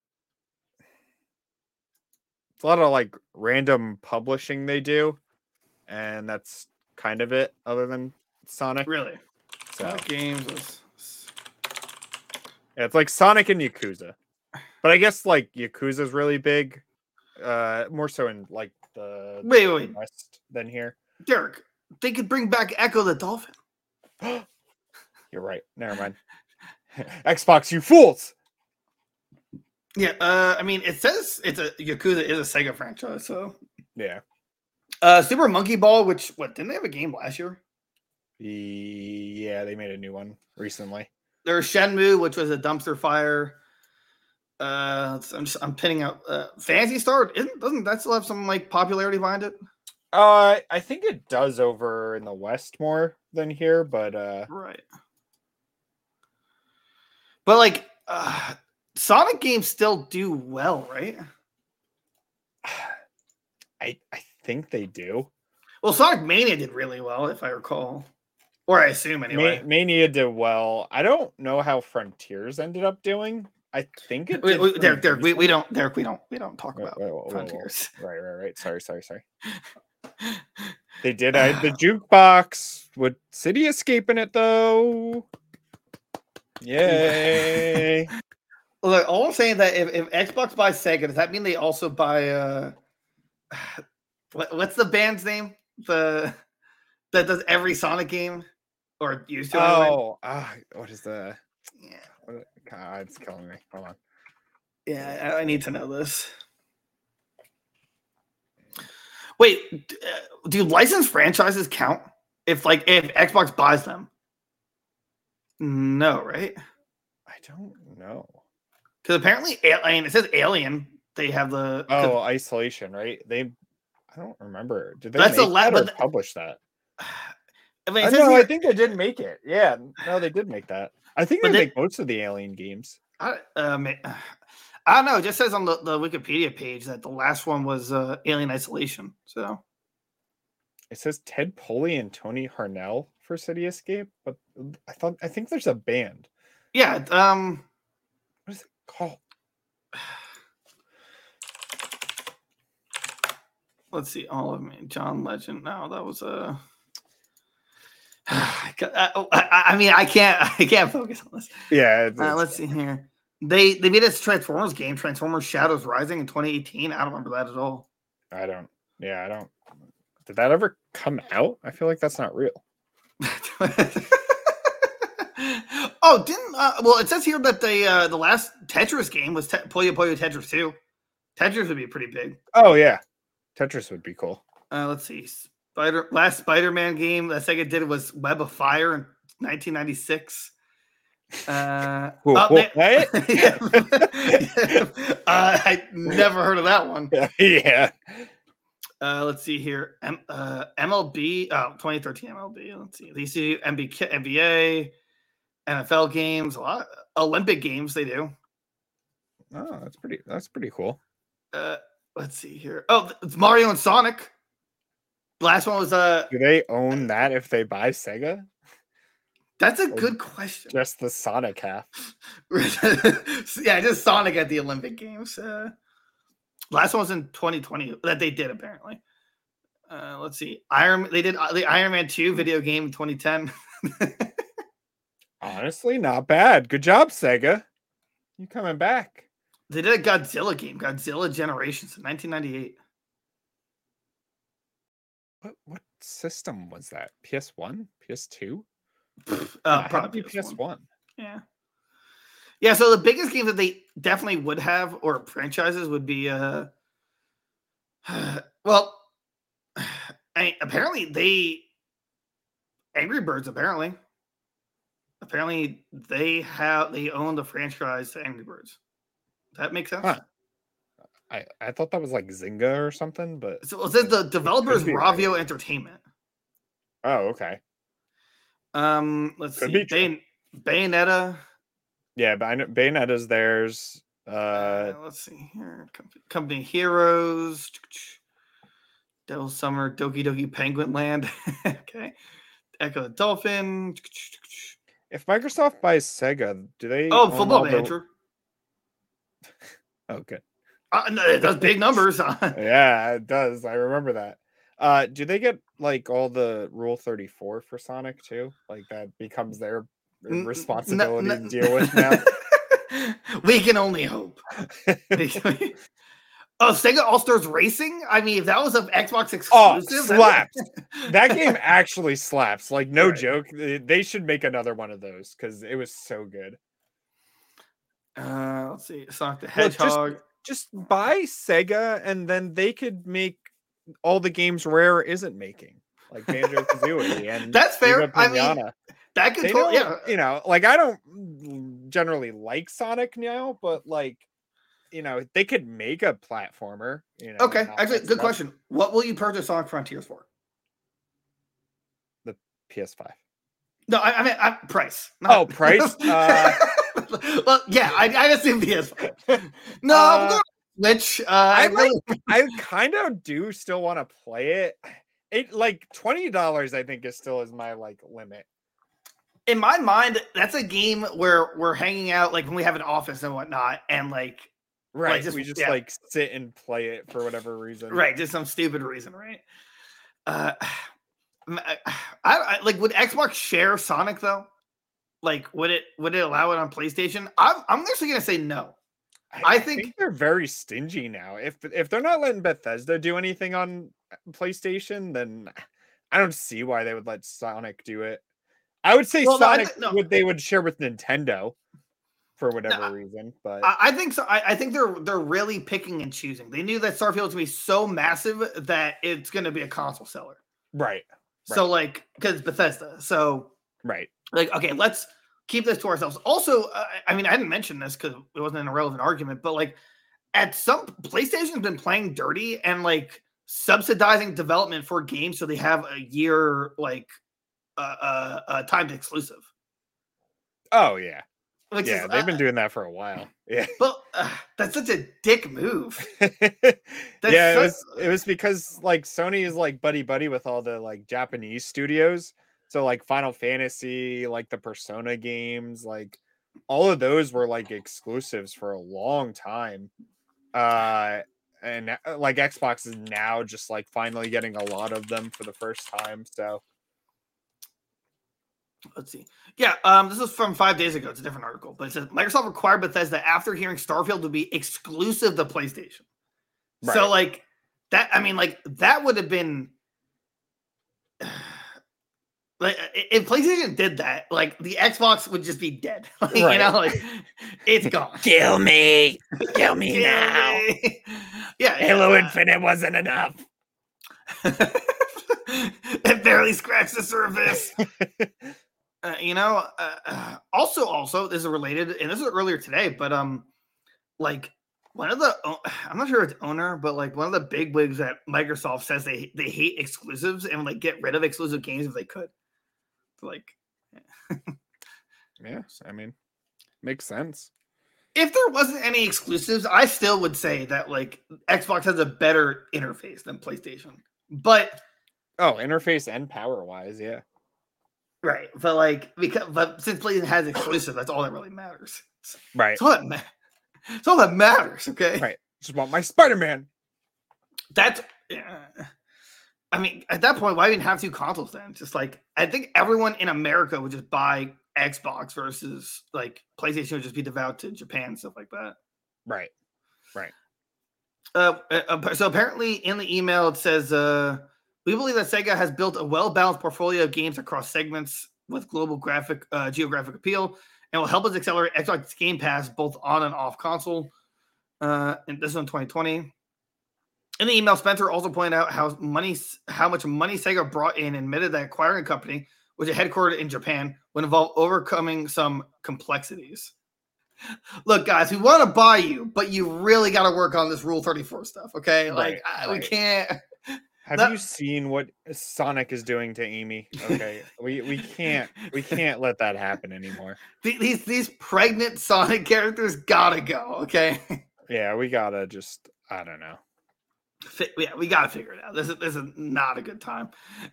lot of like random publishing they do, and that's kind of it. Other than Sonic, really, so Sonic games. Yeah, it's like Sonic and Yakuza, but I guess like Yakuza is really big, more so in like the West than here. Derek, they could bring back Echo the Dolphin. You're right. Never mind. Xbox, you fools. Yeah, I mean, it says Yakuza is a Sega franchise, so yeah. Super Monkey Ball, didn't they have a game last year? Yeah, they made a new one recently. There's Shenmue, which was a dumpster fire. I'm pinning out Phantasy Star. Doesn't that still have some like popularity behind it? I think it does over in the West more than here, but right. But like Sonic games still do well, right? I think they do. Well, Sonic Mania did really well, if I recall. Or I assume anyway. Mania did well. I don't know how Frontiers ended up doing. I think it did. We don't talk about Frontiers. Right. Sorry. They did add the jukebox with City Escape in it though. Yay. Look, all I'm saying that if Xbox buys Sega, does that mean they also buy what's the band's name? That does every Sonic game or used to? What is the? Yeah, God, it's killing me. Hold on. Yeah, I need to know this. Wait, do licensed franchises count if Xbox buys them? No, right? I don't know. Because apparently, it says Alien. They have the Isolation, right? I don't remember. Did they publish that? I mean, I think they did make it. Yeah, no, they did make that. I think they make most of the Alien games. I don't know. It just says on the Wikipedia page that the last one was Alien Isolation. So it says Ted Poley and Tony Harnell for City Escape, but I think there's a band. Yeah. What is it called? Let's see. All of me. John Legend. No, that was a. I mean, I can't focus on this. Yeah. Let's see here. They made a Transformers game, Transformers Shadows Rising in 2018. I don't remember that at all. I don't. Did that ever come out? I feel like that's not real. Oh, didn't well, it says here that the last Tetris game was Puyo Puyo Tetris 2. Tetris would be pretty big. Oh yeah. Tetris would be cool. Let's see. Last Spider-Man game that Sega did was Web of Fire in 1996. What? I never heard of that one. Yeah. Let's see here. MLB, 2013 MLB. Let's see. They see NBA, NFL games, a lot. Olympic games they do. Oh, that's pretty cool. Let's see here. Oh, it's Mario and Sonic. The last one was Do they own that if they buy Sega? That's a good question. Just the Sonic half. Yeah, just Sonic at the Olympic Games. Last one was in 2020 that they did apparently. Let's see. They did the Iron Man 2 video game in 2010. Honestly, not bad. Good job, Sega. You coming back? They did a Godzilla game, Godzilla Generations in 1998. What system was that? PS1? PS2? Probably PS1. Yeah. Yeah, so the biggest game that they definitely would have, or franchises, would be well, apparently Angry Birds, apparently they own the franchise to Angry Birds. That makes sense. Huh. I thought that was like Zynga or something, but so it says the developers Ravio Entertainment. Oh, okay. Let's see. Bayonetta. Yeah, Bayonetta's theirs. Let's see here. Company Heroes. Devil Summer, Doki Doki Penguin Land. Okay. Echo the Dolphin. If Microsoft buys Sega, do they? Oh, Football Manager. Oh, good. It does big numbers. Yeah, it does. I remember that. Do they get like all the Rule 34 for Sonic too? Like that becomes their responsibility to deal with now? We can only hope. Oh, Sega All-Stars Racing? I mean, if that was an Xbox exclusive. Oh, slaps. That game actually slaps. Like, no joke. They should make another one of those because it was so good. Let's see. Sonic the Hedgehog. Just buy Sega and then they could make all the games Rare isn't making. Like Banjo-Kazooie. And that's fair. I mean, that could totally, yeah. You know, like I don't generally like Sonic now, but like, you know, they could make a platformer. You know, okay, actually, good question. What will you purchase Sonic Frontiers for? The PS5. No, I mean price. Price. Well, yeah, I assume PS5. No, I'm going Switch. I kind of do still want to play it. It like $20. I think is my like limit. In my mind, that's a game where we're hanging out, like when we have an office and whatnot, and like. Right, we just like sit and play it for whatever reason. Right, just some stupid reason, right? I like. Would Xbox share Sonic though? Like, would it allow it on PlayStation? I'm actually gonna say no. I think they're very stingy now. If they're not letting Bethesda do anything on PlayStation, then I don't see why they would let Sonic do it. I would say Sonic they would share with Nintendo. For whatever reason, but I think so. I think they're really picking and choosing. They knew that Starfield's gonna be so massive that it's gonna be a console seller, right? So like, because Bethesda, so right, like, okay, let's keep this to ourselves. Also, I mean, I didn't mention this because it wasn't an irrelevant argument, but like, at some PlayStation's been playing dirty and like subsidizing development for games so they have a year like timed exclusive. Oh yeah. Which yeah, they've been doing that for a while. Yeah, but that's such a dick move. It was because like Sony is like buddy with all the like Japanese studios. So like Final Fantasy, like the Persona games, like all of those were like exclusives for a long time. And and like Xbox is now just like finally getting a lot of them for the first time. So let's see. Yeah, this is from 5 days ago. It's a different article, but it says Microsoft required Bethesda after hearing Starfield to be exclusive to PlayStation. Right. So like that, I mean, like that would have been like if PlayStation did that, like the Xbox would just be dead. Like, Right. You know, like it's gone. Kill me now. Kill me. Yeah, Halo Infinite wasn't enough. It barely scratched the surface. Also, this is related, and this is earlier today, but like one of the, I'm not sure if it's owner, but like one of the big wigs at Microsoft says they hate exclusives and like get rid of exclusive games if they could. Like, yes, I mean, makes sense. If there wasn't any exclusives, I still would say that like Xbox has a better interface than PlayStation. But interface and power wise, yeah. Right, but since PlayStation has exclusive, that's all that really matters. Right. It's all that matters. Okay. Right. Just want my Spider-Man. That's. I mean, at that point, why even have two consoles then? Just like I think everyone in America would just buy Xbox versus like PlayStation would just be devout to Japan and stuff like that. Right. So apparently in the email it says, we believe that Sega has built a well-balanced portfolio of games across segments with global geographic appeal and will help us accelerate Xbox Game Pass both on and off console. And this is in 2020. In the email, Spencer also pointed out how much money Sega brought in and admitted that acquiring a company, which is headquartered in Japan, would involve overcoming some complexities. Look, guys, we want to buy you, but you really got to work on this Rule 34 stuff, okay? Like, we can't. Have you seen what Sonic is doing to Amy? Okay, we can't let that happen anymore. These pregnant Sonic characters gotta go, okay? Yeah, we gotta just, I don't know. Yeah, we gotta figure it out. This is not a good time.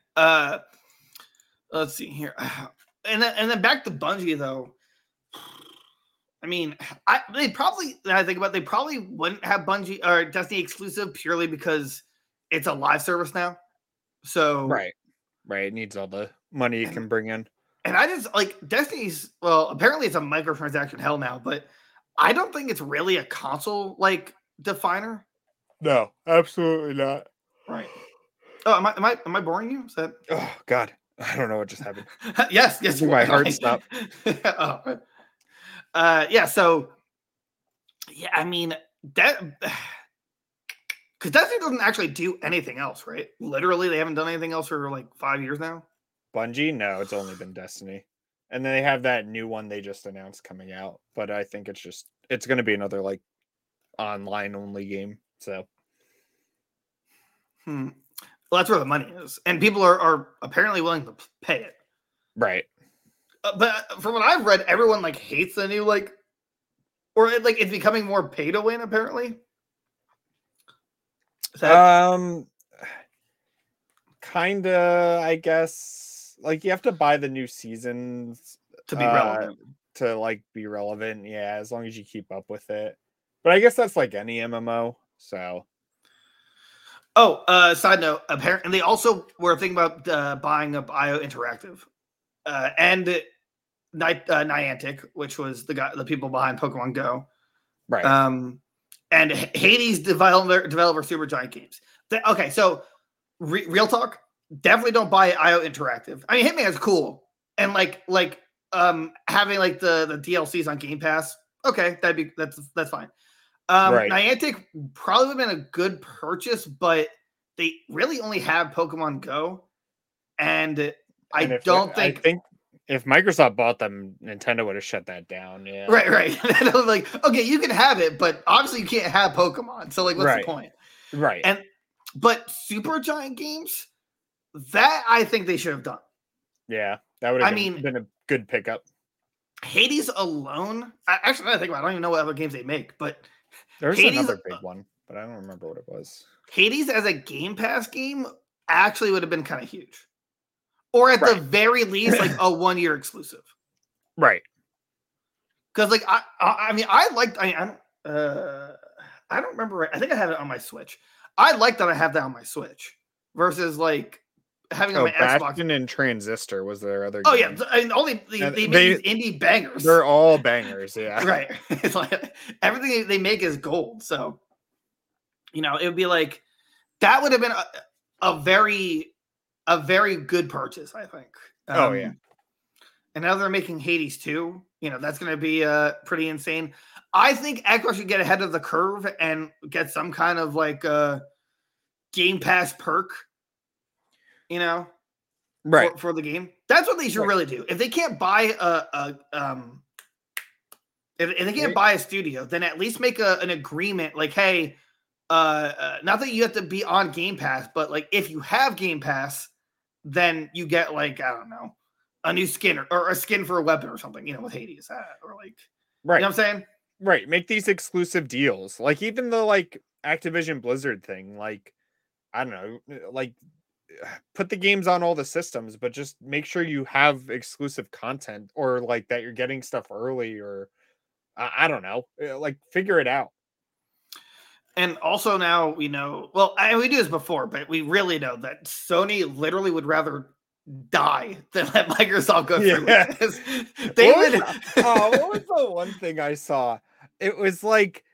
Let's see here, and then back to Bungie though. I mean, they probably wouldn't have Bungie or Destiny exclusive purely because it's a live service now. So right, it needs all the money it can bring in. And I just like Destiny's. Well, apparently it's a microtransaction hell now, but I don't think it's really a console like definer. No, absolutely not. Right. Oh, am I boring you? Is that? Oh God, I don't know what just happened. yes. My heart stopped. Yeah. So, yeah. I mean that because Destiny doesn't actually do anything else, right? Literally, they haven't done anything else for like 5 years now. Bungie? No, it's only been Destiny. And then they have that new one they just announced coming out. But I think it's going to be another like online only game. So. Well, that's where the money is. And people are apparently willing to pay it. Right. But from what I've read, everyone like hates the new like, or like it's becoming more pay to win apparently. Kinda, I guess. Like you have to buy the new seasons to be relevant. To like be relevant, yeah, as long as you keep up with it. But I guess that's like any MMO. So. Oh, side note. Apparently, they also were thinking about buying up IO Interactive, and Niantic, which was the people behind Pokemon Go, right? And Hades developer Supergiant Games. Okay, so real talk, definitely don't buy IO Interactive. I mean, Hitman is cool, and like having like the DLCs on Game Pass. Okay, that's fine. Right. Niantic probably would have been a good purchase, but they really only have Pokemon Go, and I think if Microsoft bought them, Nintendo would have shut that down. Yeah, right. Like, okay, you can have it, but obviously you can't have Pokemon. So like, what's the point? Right. But Supergiant Games, that I think they should have done. Yeah, that would have been a good pickup. Hades alone, actually, I think about it, I don't even know what other games they make, but there's another big one, but I don't remember what it was. Hades as a Game Pass game actually would have been kind of huge. Or at the very least, like a 1-year exclusive. Right. Because like I I don't remember. I think I have it on my Switch. I like that I have that on my Switch versus like having on my Xbox. Bastion and Transistor was their other Oh game. yeah, and they make these indie bangers. They're all bangers, yeah. Right. It's like everything they make is gold. So, it would be like that would have been a very good purchase, I think. Oh yeah. And now they're making Hades 2. That's going to be pretty insane. I think Xbox should get ahead of the curve and get some kind of like Game Pass perk, right, for the game. That's what they should really do. If they can't buy if they can't buy a studio, then at least make an agreement like, hey, not that you have to be on Game Pass, but like if you have Game Pass, then you get like, I don't know, a new skin or a skin for a weapon or something, with Hades, or like, right. You know what I'm saying? Right. Make these exclusive deals. Like even the like Activision Blizzard thing, like, I don't know, like put the games on all the systems, but just make sure you have exclusive content or like that you're getting stuff early or I don't know, like figure it out. And also now we know, well, we do this before, but we really know that Sony literally would rather die than let Microsoft go through with this. What was the one thing I saw? It was like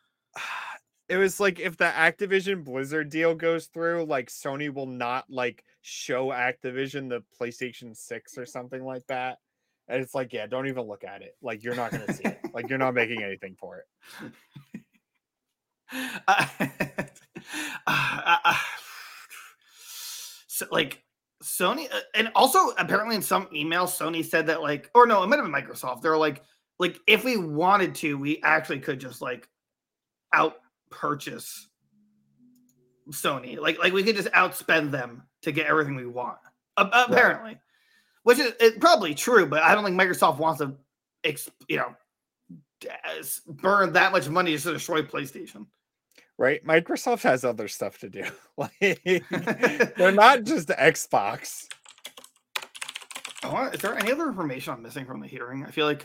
if the Activision Blizzard deal goes through, like Sony will not like show Activision the PlayStation 6 or something like that. And it's like, yeah, don't even look at it. Like you're not gonna see it. Like you're not making anything for it. So like Sony, and also apparently in some emails, Sony said that like, or no, it might have been Microsoft. They're like if we wanted to, we actually could just like out purchase Sony. Like we could just outspend them to get everything we want. Apparently, which is probably true, but I don't think Microsoft wants to, burn that much money just to destroy PlayStation. Right, Microsoft has other stuff to do. Like they're not just Xbox. Is there any other information I'm missing from the hearing? I feel like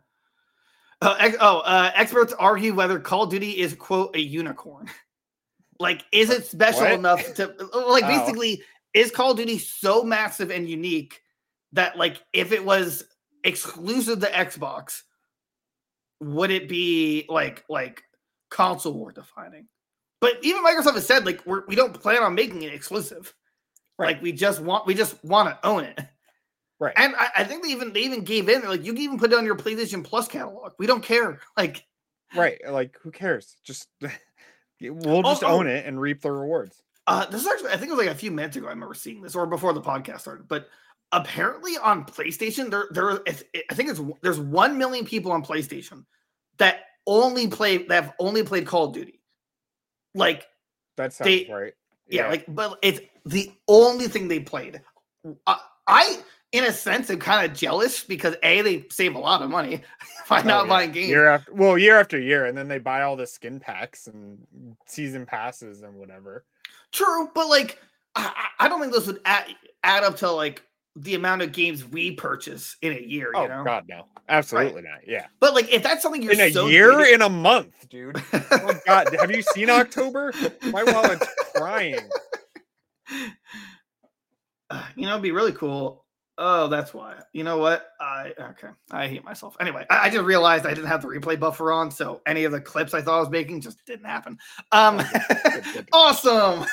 experts argue whether Call of Duty is quote a unicorn. Like, is it special enough to like basically is Call of Duty so massive and unique that like if it was exclusive to Xbox, would it be like console war defining? But even Microsoft has said like we don't plan on making it exclusive. Right. Like we just want to own it. Right. And I think they even gave in. They're like, you can even put it on your PlayStation Plus catalog. We don't care. Like, right. Like, who cares? Just we'll just own it and reap the rewards. This is actually, I think it was like a few minutes ago I remember seeing this, or before the podcast started. But apparently on PlayStation, there's 1 million people on PlayStation that have only played Call of Duty. Like that sounds right. Yeah, like, but it's the only thing they played. I, in a sense, am kind of jealous because they save a lot of money by not buying games year after year, and then they buy all the skin packs and season passes and whatever. True, but like, I don't think those would add up to like the amount of games we purchase in a year. Oh, you know? God, no, absolutely not. Yeah, but like, if that's something you're in a year, in a month, dude. Oh God, have you seen October? My wallet's crying. It'd be really cool. Oh, that's why. You know what? I hate myself. Anyway, I just realized I didn't have the replay buffer on, so any of the clips I thought I was making just didn't happen. Good. Awesome.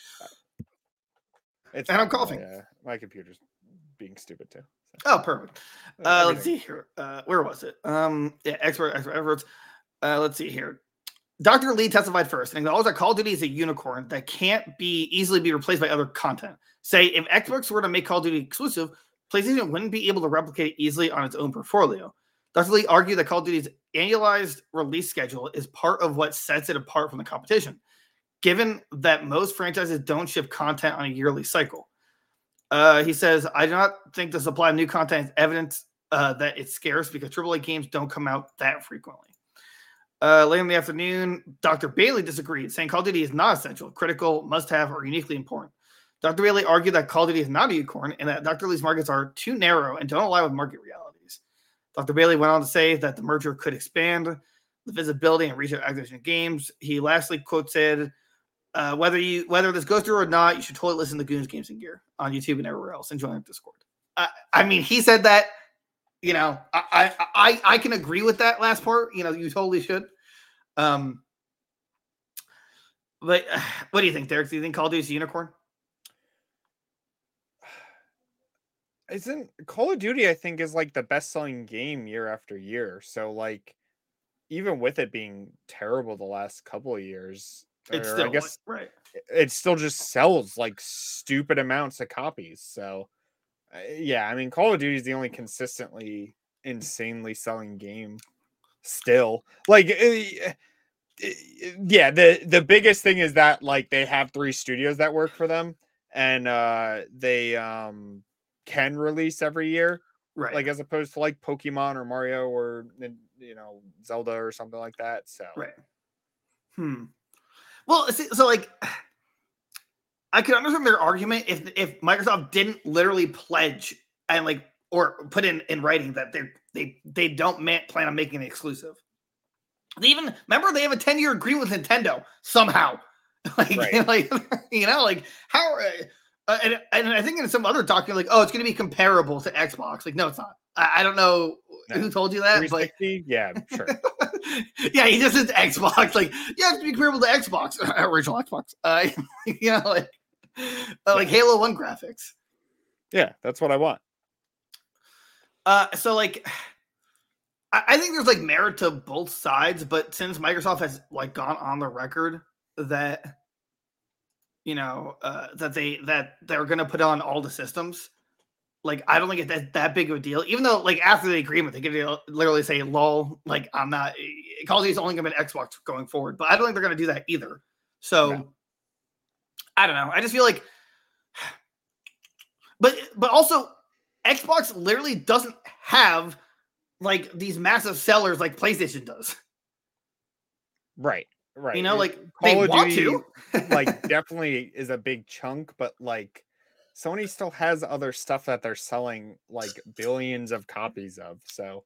And I'm coughing. Yeah, my computer's being stupid too. So. Oh, perfect. Let's see here. Where was it? Experts. Let's see here. Dr. Lee testified first and acknowledged that Call of Duty is a unicorn that can't easily be replaced by other content. Say, if Xbox were to make Call of Duty exclusive, PlayStation wouldn't be able to replicate it easily on its own portfolio. Dr. Lee argued that Call of Duty's annualized release schedule is part of what sets it apart from the competition, given that most franchises don't ship content on a yearly cycle. He says, I do not think the supply of new content is evidence that it's scarce because AAA games don't come out that frequently. Later in the afternoon, Dr. Bailey disagreed, saying Call of Duty is not essential, critical, must-have, or uniquely important. Dr. Bailey argued that Call of Duty is not a unicorn and that Dr. Lee's markets are too narrow and don't align with market realities. Dr. Bailey went on to say that the merger could expand the visibility and reach of Activision games. He lastly quoted, whether this goes through or not, you should totally listen to Goons Games and Gear on YouTube and everywhere else and join our Discord. I mean, he said that, you know, I can agree with that last part. You know, you totally should. But what do you think, Derek? Do you think Call of Duty is a unicorn? Isn't Call of Duty, I think, is like the best-selling game year after year. So, like, even with it being terrible the last couple of years, It's still, I guess right. it still just sells like stupid amounts of copies. So, yeah, I mean, Call of Duty is the only consistently insanely selling game still. Like, yeah, the biggest thing is that like they have 3 studios that work for them, and they can release every year, Right. like as opposed to like Pokemon or Mario or, you know, Zelda or something like that. So right. Well, so like, I could understand their argument if Microsoft didn't literally pledge and like or put in writing that they don't plan on making it exclusive. They even remember they have a 10-year agreement with Nintendo somehow. Like, right. like you know, like how and I think in some other document, like, oh, it's going to be comparable to Xbox. Like, no, it's not. I don't know who told you that, but yeah, sure. yeah, he just says Xbox. Like, yeah, it's to be comparable to Xbox, original Xbox. You know, like Halo 1 graphics. Yeah, that's what I want. So like, I think there's like merit to both sides, but since Microsoft has like gone on the record that, you know, that they're going to put on all the systems, like, I don't think it's that big of a deal. Even though, like, after the agreement, they could literally say, "Lol," like, I'm not. Call of Duty is only going to be an Xbox going forward, but I don't think they're going to do that either. So, no. I don't know. I just feel like, but also, Xbox literally doesn't have like these massive sellers like PlayStation does. Right. Right. You know, like Call they of want Duty, to. like, definitely is a big chunk, but like Sony still has other stuff that they're selling like billions of copies of. So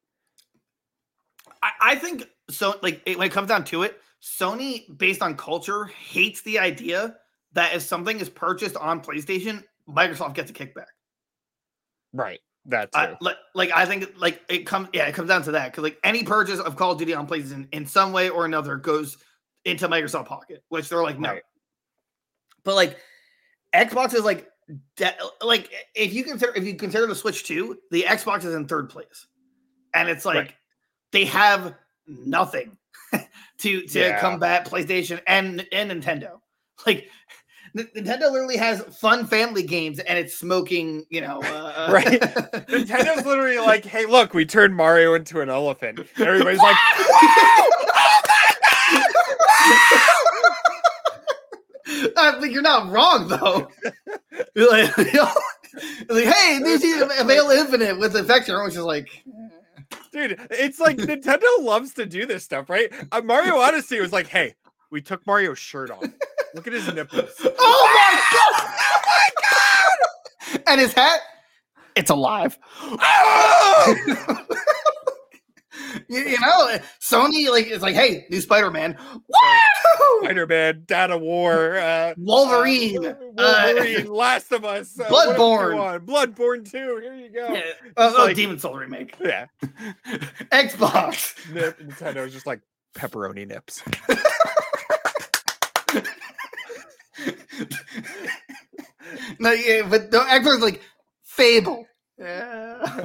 I think so. Like, when it comes down to it, Sony, based on culture, hates the idea that if something is purchased on PlayStation, Microsoft gets a kickback. Right. That too. Like I think like it comes down to that, because like any purchase of Call of Duty on PlayStation in some way or another goes into Microsoft pocket, which they're like, no. Right. But like Xbox is like like if you consider the Switch 2, the Xbox is in third place, and it's like they have nothing to combat PlayStation and Nintendo. Like Nintendo literally has fun family games, and it's smoking, you know. Right. Nintendo's literally like, hey, look, we turned Mario into an elephant. And everybody's like, I think you're not wrong, though. You're like, like, hey, this is Halo Infinite with Affection, which is like, dude, it's like Nintendo loves to do this stuff, right? Mario Odyssey was like, hey, we took Mario's shirt off. Look at his nipples. Oh my god! Oh my god! And his hat, it's alive. Oh! you know, Sony like is like, hey, new Spider-Man. Woo! Spider-Man, Data War, Wolverine, Last of Us, Bloodborne 2. Here you go. Yeah. Like, Demon Soul remake. Yeah. Xbox. Nintendo's just like pepperoni nips. No, yeah, but the Xbox is like Fable. Yeah.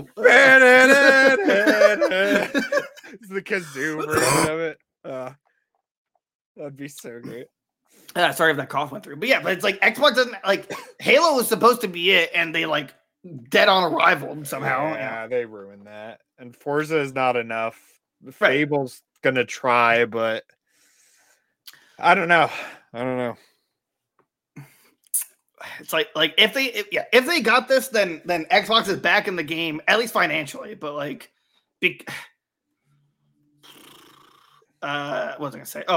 It's the kazoo version of it. That'd be so great. Sorry if that cough went through, but yeah, but it's like Xbox doesn't like Halo was supposed to be it, and they like dead on arrival somehow. Yeah, they ruined that. And Forza is not enough. Fable's gonna try, but I don't know. It's like if they got this, then Xbox is back in the game, at least financially. But like, what was I gonna say?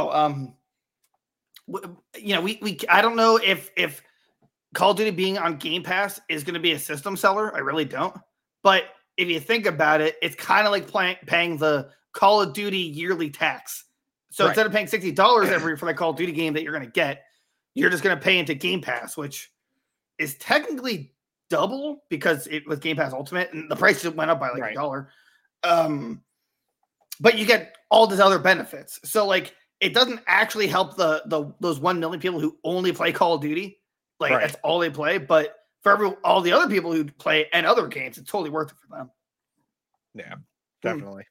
You know, I don't know if Call of Duty being on Game Pass is going to be a system seller. I really don't. But if you think about it, it's kind of like paying the Call of Duty yearly tax So instead of paying $60 every for the Call of Duty game that you're going to get, you're just going to pay into Game Pass, which is technically double because it was Game Pass Ultimate and the price went up by like $1. But you get all these other benefits. So like it doesn't actually help those 1 million people who only play Call of Duty. Like that's all they play. But for all the other people who play and other games, it's totally worth it for them. Yeah, definitely.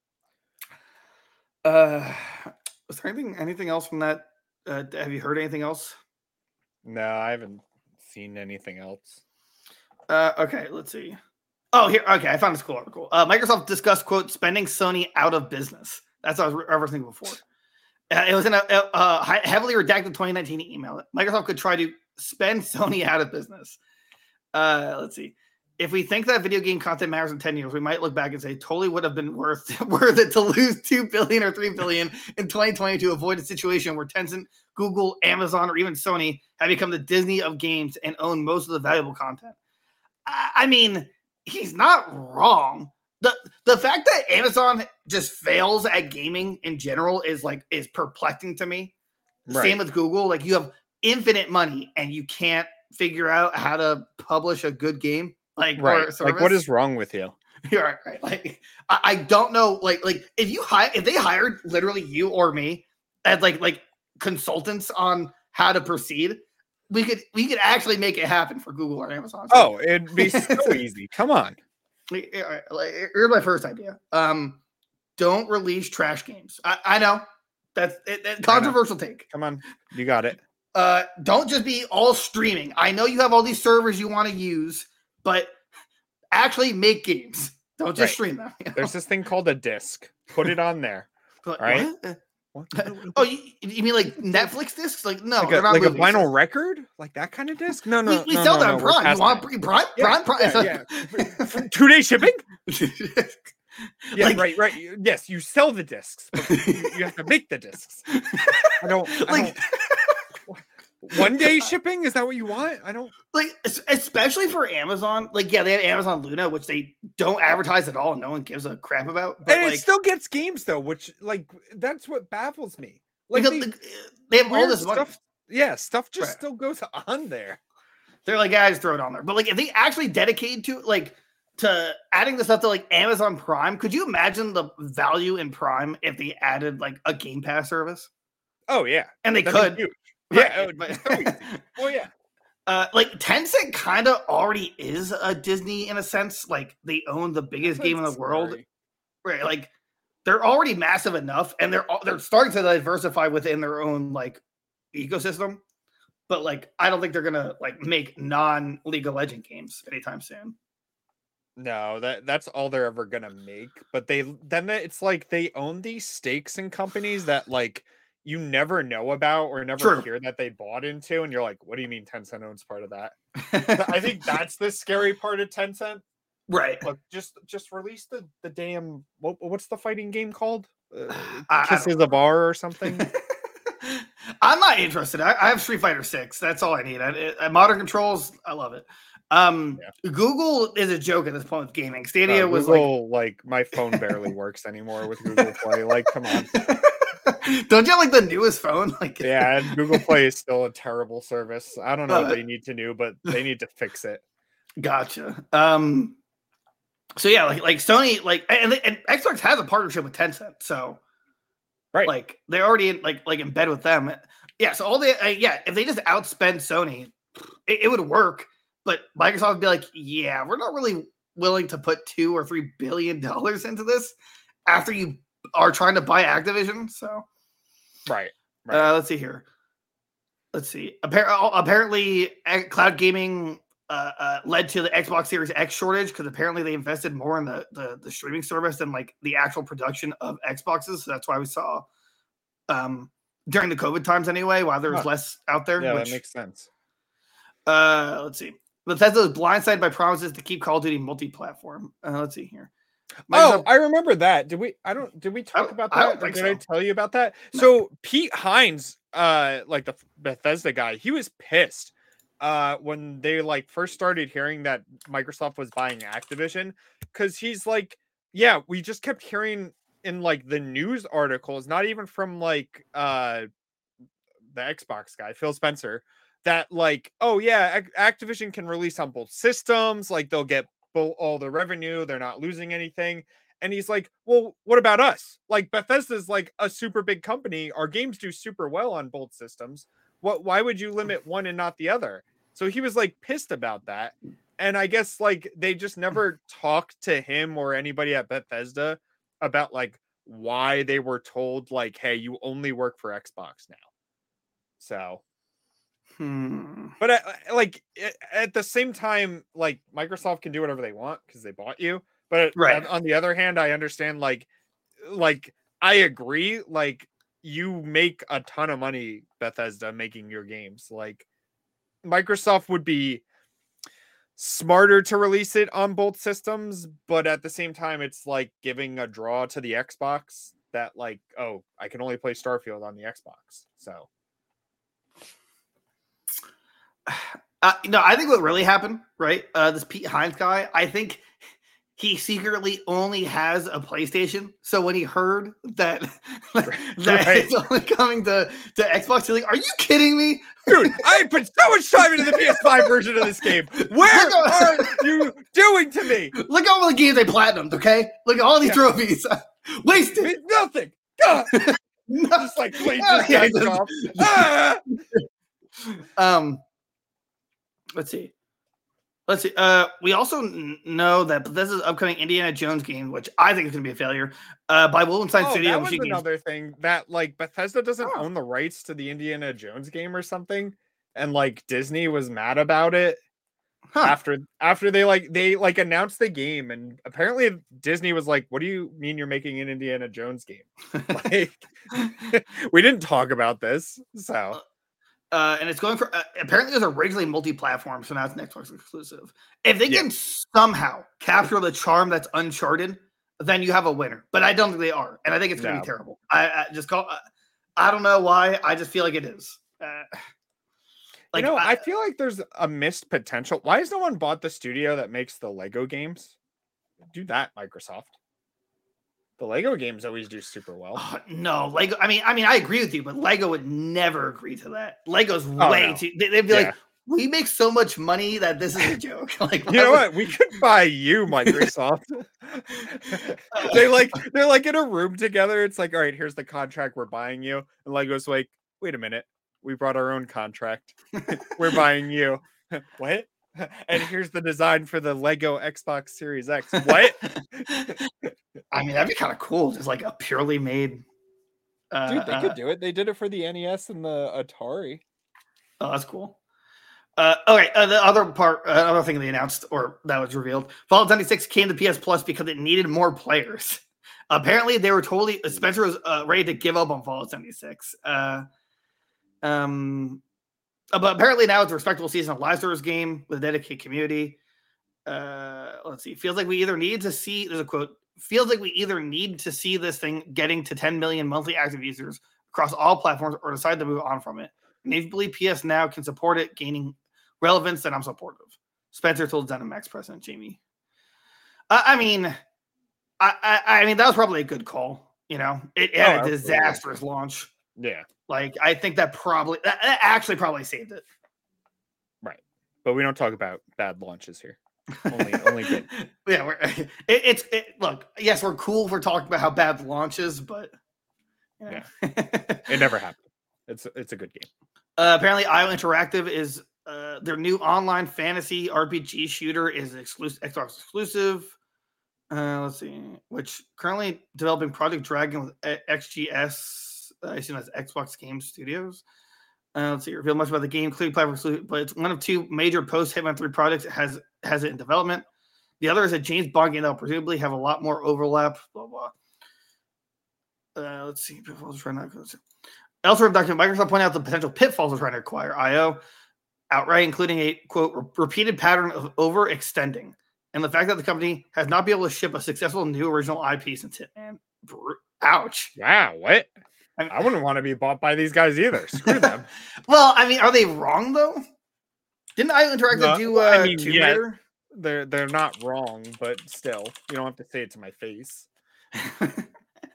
Was there anything else from that? Have you heard anything else? No, I haven't seen anything else. Okay, let's see. Oh, here. Okay, I found this cool article. Microsoft discussed, quote, spending Sony out of business. That's what I was referencing before. It was in a heavily redacted 2019 email. Microsoft could try to spend Sony out of business. Let's see. If we think that video game content matters in 10 years, we might look back and say totally would have been worth it to lose $2 billion or $3 billion in 2020 to avoid a situation where Tencent, Google, Amazon, or even Sony have become the Disney of games and own most of the valuable content. I mean, he's not wrong. The fact that Amazon just fails at gaming in general is perplexing to me. Same with Google. Like, you have infinite money and you can't figure out how to publish a good game. Like, like what is wrong with you? You're right. Like, I don't know. Like if they hired literally you or me as like consultants on how to proceed, we could actually make it happen for Google or Amazon. Oh, it'd be so easy. Come on. Here's my first idea. Don't release trash games. I know that's controversial take. Come on, you got it. Don't just be all streaming. I know you have all these servers you want to use, but actually make games. Don't just stream them. You know? There's this thing called a disc. Put it on there. But, all right. What? Oh, you mean like Netflix discs? Like no, like they're not like a movies. Vinyl record, like that kind of disc. No, we sell them Prime. You want Prime? Yeah, Prime? Yeah. 2-day shipping. Yeah, like, right. Yes, you sell the discs, but you have to make the discs. I don't. 1-day shipping? Is that what you want? I don't like, especially for Amazon. Like, yeah, they have Amazon Luna, which they don't advertise at all. And no one gives a crap about. But and it still gets games though, which that's what baffles me. Like they have all this stuff. money. Yeah, stuff just still goes on there. They're like, yeah, just throw it on there. But like, if they actually dedicated to adding the stuff to like Amazon Prime, could you imagine the value in Prime if they added like a Game Pass service? Oh yeah, and they could. Yeah, but oh yeah. Like Tencent kind of already is a Disney in a sense. Like they own the biggest game in the world, right? Like they're already massive enough, and they're starting to diversify within their own like ecosystem. But like, I don't think they're gonna like make non-League of Legends games anytime soon. No, that's all they're ever gonna make. But it's like they own these stakes in companies that like you never know about or never hear that they bought into, and you're like, what do you mean Tencent owns part of that? I think that's the scary part of Tencent. Right. Look, just release the damn what's the fighting game called? Kisses of R or something. I'm not interested. I have Street Fighter 6. That's all I need. Modern controls, I love it. Google is a joke at this point with gaming. Stadia was Google, like my phone barely works anymore with Google Play. Like, come on. Don't you have like the newest phone? Like, yeah, and Google Play is still a terrible service. I don't know what they need to do, but they need to fix it. Gotcha. So yeah, like Sony, like and Xbox has a partnership with Tencent, so like they're already in bed with them. Yeah, so all if they just outspend Sony, it would work. But Microsoft would be like, yeah, we're not really willing to put $2 or $3 billion into this after you are trying to buy Activision. So, right. Let's see here. Let's see. Apparently, cloud gaming led to the Xbox Series X shortage because apparently they invested more in the streaming service than like the actual production of Xboxes. So that's why we saw during the COVID times anyway, while there was less out there. Yeah, that makes sense. Let's see. Bethesda was blindsided by promises to keep Call of Duty multi-platform. Let's see here. I remember that. Did we talk about that? Did I tell you about that? No. So Pete Hines, like the Bethesda guy, he was pissed when they like first started hearing that Microsoft was buying Activision, because he's like, yeah, we just kept hearing in like the news articles, not even from like the Xbox guy, Phil Spencer, that like, oh yeah, Activision can release on both systems, like they'll get all the revenue, they're not losing anything. And he's like, well, what about us? Like Bethesda's like a super big company. Our games do super well on both systems. Why would you limit one and not the other? So he was like pissed about that. And I guess like they just never talked to him or anybody at Bethesda about like why they were told like, hey, you only work for Xbox now. So, but like at the same time, like Microsoft can do whatever they want because they bought you. But on the other hand, I understand like I agree. Like you make a ton of money, Bethesda, making your games. Like Microsoft would be smarter to release it on both systems, but at the same time, it's like giving a draw to the Xbox that like, oh, I can only play Starfield on the Xbox. So. No, I think what really happened, right? This Pete Hines guy, I think he secretly only has a PlayStation. So when he heard that it's only coming to Xbox, he's like, "Are you kidding me, dude? I put so much time into the PS5 version of this game. What are you doing to me? Look at all the games they platinumed. Okay, look at all these trophies, wasted. Nothing. God. Just like play Let's see. We also know that Bethesda's upcoming Indiana Jones game, which I think is going to be a failure, by Wolfenstein Studio. That was another thing that like Bethesda doesn't own the rights to the Indiana Jones game or something, and like Disney was mad about it after they announced the game, and apparently Disney was like, "What do you mean you're making an Indiana Jones game? Like, we didn't talk about this." So. And it's going for apparently it was originally multi-platform, so now it's an Xbox exclusive. If they can somehow capture the charm that's Uncharted, then you have a winner. But I don't think they are, and I think it's going to be terrible. I don't know why. I just feel like it is. I feel like there's a missed potential. Why has no one bought the studio that makes the Lego games? Do that, Microsoft. The Lego games always do super well. No, Lego. I mean, I agree with you, but Lego would never agree to that. Lego's too. They'd be like, we make so much money that this is a joke. Like, you know what? We could buy you, Microsoft. they're like in a room together. It's like, all right, here's the contract. We're buying you. And Lego's like, wait a minute. We brought our own contract. We're buying you. What? And here's the design for the Lego Xbox Series X. What? I mean, that'd be kind of cool. Just like a purely made. Dude, they could do it. They did it for the NES and the Atari. Oh, that's cool. Okay, the other thing they announced or that was revealed, Fallout 76 came to PS Plus because it needed more players. Apparently, they were Spencer was ready to give up on Fallout 76. But apparently now it's a respectable season of live service game with a dedicated community. Let's see. Feels like we either need to see. There's a quote. Feels like we either need to see this thing getting to 10 million monthly active users across all platforms, or decide to move on from it. And if you believe PS Now can support it gaining relevance, then I'm supportive. Spencer told ZeniMax president Jamie. I mean, that was probably a good call. You know, it had a disastrous launch. Yeah. Like, I think that actually probably saved it. Right. But we don't talk about bad launches here. Only good. Yeah. Look, yes, we're cool for talking about how bad the launch is, but yeah. It never happened. It's a good game. Apparently, IO Interactive is their new online fantasy RPG shooter is Xbox exclusive. Let's see, which currently developing Project Dragon with XGS. I assume that's Xbox Game Studios. Let's see, reveal much about the game. Clearly platform exclusive, but it's one of two major post-Hitman 3 projects that has it in development. The other is a James Bond game that will presumably have a lot more overlap. Blah blah. Let's see. Elsewhere in the document, Microsoft pointed out the potential pitfalls of trying to acquire IO outright, including a, quote, repeated pattern of overextending, and the fact that the company has not been able to ship a successful new original IP since Hitman. Ouch. Wow, what? I wouldn't want to be bought by these guys either. Screw them. Well, I mean, are they wrong, though? Didn't IO Interactive do Tomb Raider? They're not wrong, but still, you don't have to say it to my face.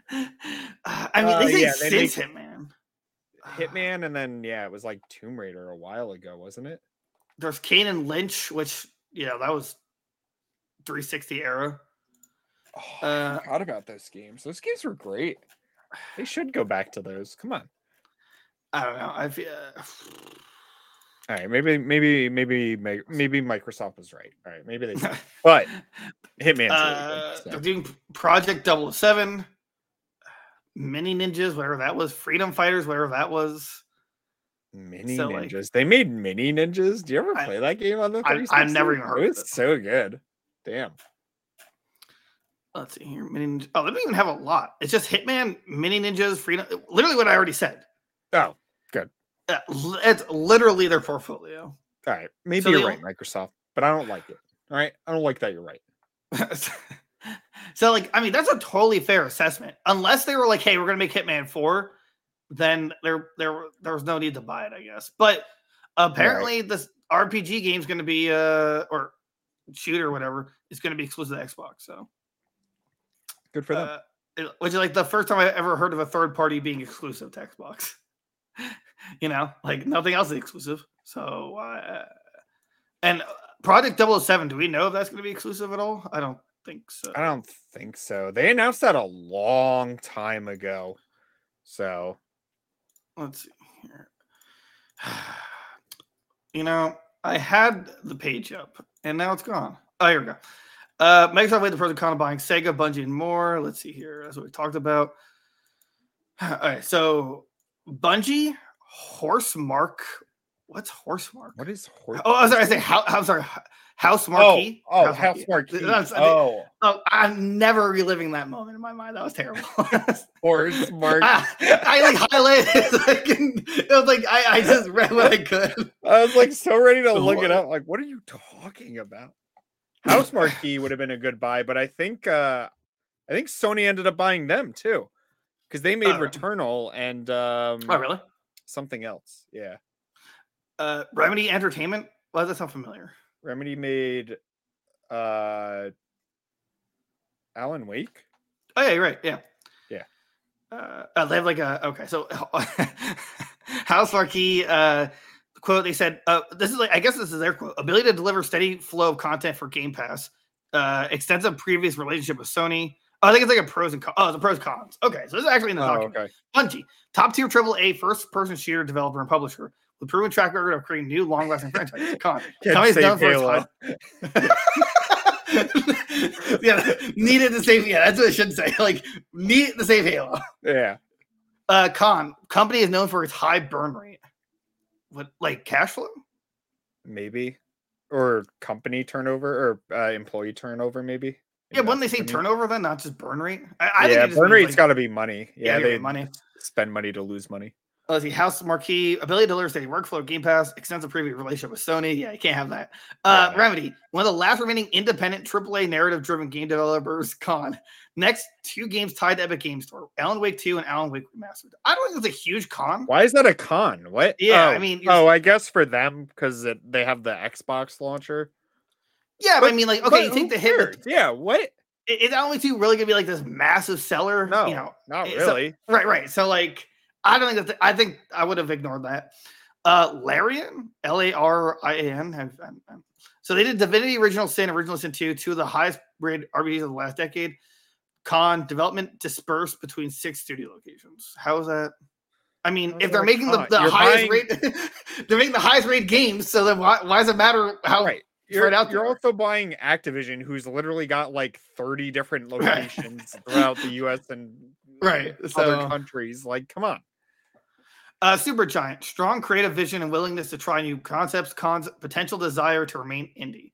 I mean, they say yeah, they since Hitman. Hitman, and then it was like Tomb Raider a while ago, wasn't it? There's Kane and Lynch, which that was 360 era. Oh, I forgot about those games. Those games were great. They should go back to those. Come on. I don't know. I feel. All right, maybe Microsoft was right. All right, maybe they did. But Hitman's really good. So. They're doing Project 007, Mini Ninjas, whatever that was, Freedom Fighters, whatever that was. Mini Ninjas. They made Mini Ninjas. Do you ever play that game on the 360? I've never even heard of it. It's so good. Damn. Let's see here. Mini Ninja. Oh, they don't even have a lot. It's just Hitman, Mini Ninjas, Freedom. Literally what I already said. Oh, good. It's literally their portfolio. All right. Maybe you're right, Microsoft, but I don't like it. All right. I don't like that you're right. So, like, I mean, that's a totally fair assessment. Unless they were like, hey, we're going to make Hitman 4, then there was no need to buy it, I guess. But apparently this RPG game is going to be, or shooter or whatever, is going to be exclusive to Xbox. So good for them. Which is like the first time I ever heard of a third party being exclusive to Xbox. Like nothing else is exclusive. So, and Project 007, do we know if that's going to be exclusive at all? I don't think so. I don't think so. They announced that a long time ago. So, let's see here. I had the page up and now it's gone. Oh, here we go. Microsoft weighed the pros and cons of buying Sega, Bungie, and more. Let's see here. That's what we talked about. All right, so Bungie, Horsemark. What's Horsemark? What is Horsemark? Oh, I'm sorry. I say I'm sorry. House Marquee. House Marquee. I'm never reliving that moment in my mind. That was terrible. Horsemark. I like highlighted. It was like I just read what I could. I was like so ready to look it up. Like, what are you talking about? House Marquee would have been a good buy, but I think Sony ended up buying them too, because they made Returnal and oh really? Something else. Yeah. Remedy Entertainment. Why does that sound familiar? Remedy made Alan Wake. Oh yeah, you're right. Yeah. Yeah. They have like okay. So House Marquee. Quote, they said, this is like, I guess this is their quote, ability to deliver steady flow of content for Game Pass, extensive previous relationship with Sony. Oh, I think it's like a pros and cons. Oh, it's a pros cons. Okay, so this is actually in the document. Okay. Bungie, top tier AAA first person shooter developer and publisher with proven track record of creating new long lasting franchises. Company's known for needed to save. Yeah, that's what it should say. Like, needed to save Halo. Yeah. Company is known for its high burn rate. What, like cash flow? Maybe. Or company turnover or employee turnover, maybe. Yeah, when they say turnover, then not just burn rate. I think burn rate's got to be money. Yeah, they money. Spend money to lose money. Let's see. House Marquee, ability to deliver steady workflow, Game Pass, extensive previous relationship with Sony. Yeah, you can't have that. Remedy, one of the last remaining independent AAA narrative-driven game developers. Next, 2 games tied to Epic Games Store: Alan Wake 2 and Alan Wake Remastered. I don't think it's a huge con. Why is that a con? What? Yeah, I mean, I guess for them because they have the Xbox launcher. Yeah, but I mean, like, okay, you take the hit. Yeah, what? Is Alan Wake 2 really gonna be like this massive seller? No, not really. So, right. So, like, I don't think I think I would have ignored that. Larian, Larian. So they did Divinity Original Sin 2, 2 of the highest rated RPGs of the last decade. Con development dispersed between 6 studio locations. How is that? I mean, if they're making the highest rate, they're making the highest rate games. So then why does it matter how? Right. You're also buying Activision, who's literally got like 30 different locations throughout the U.S. and other countries. Like, come on. Supergiant, strong creative vision and willingness to try new concepts, cons, potential desire to remain indie.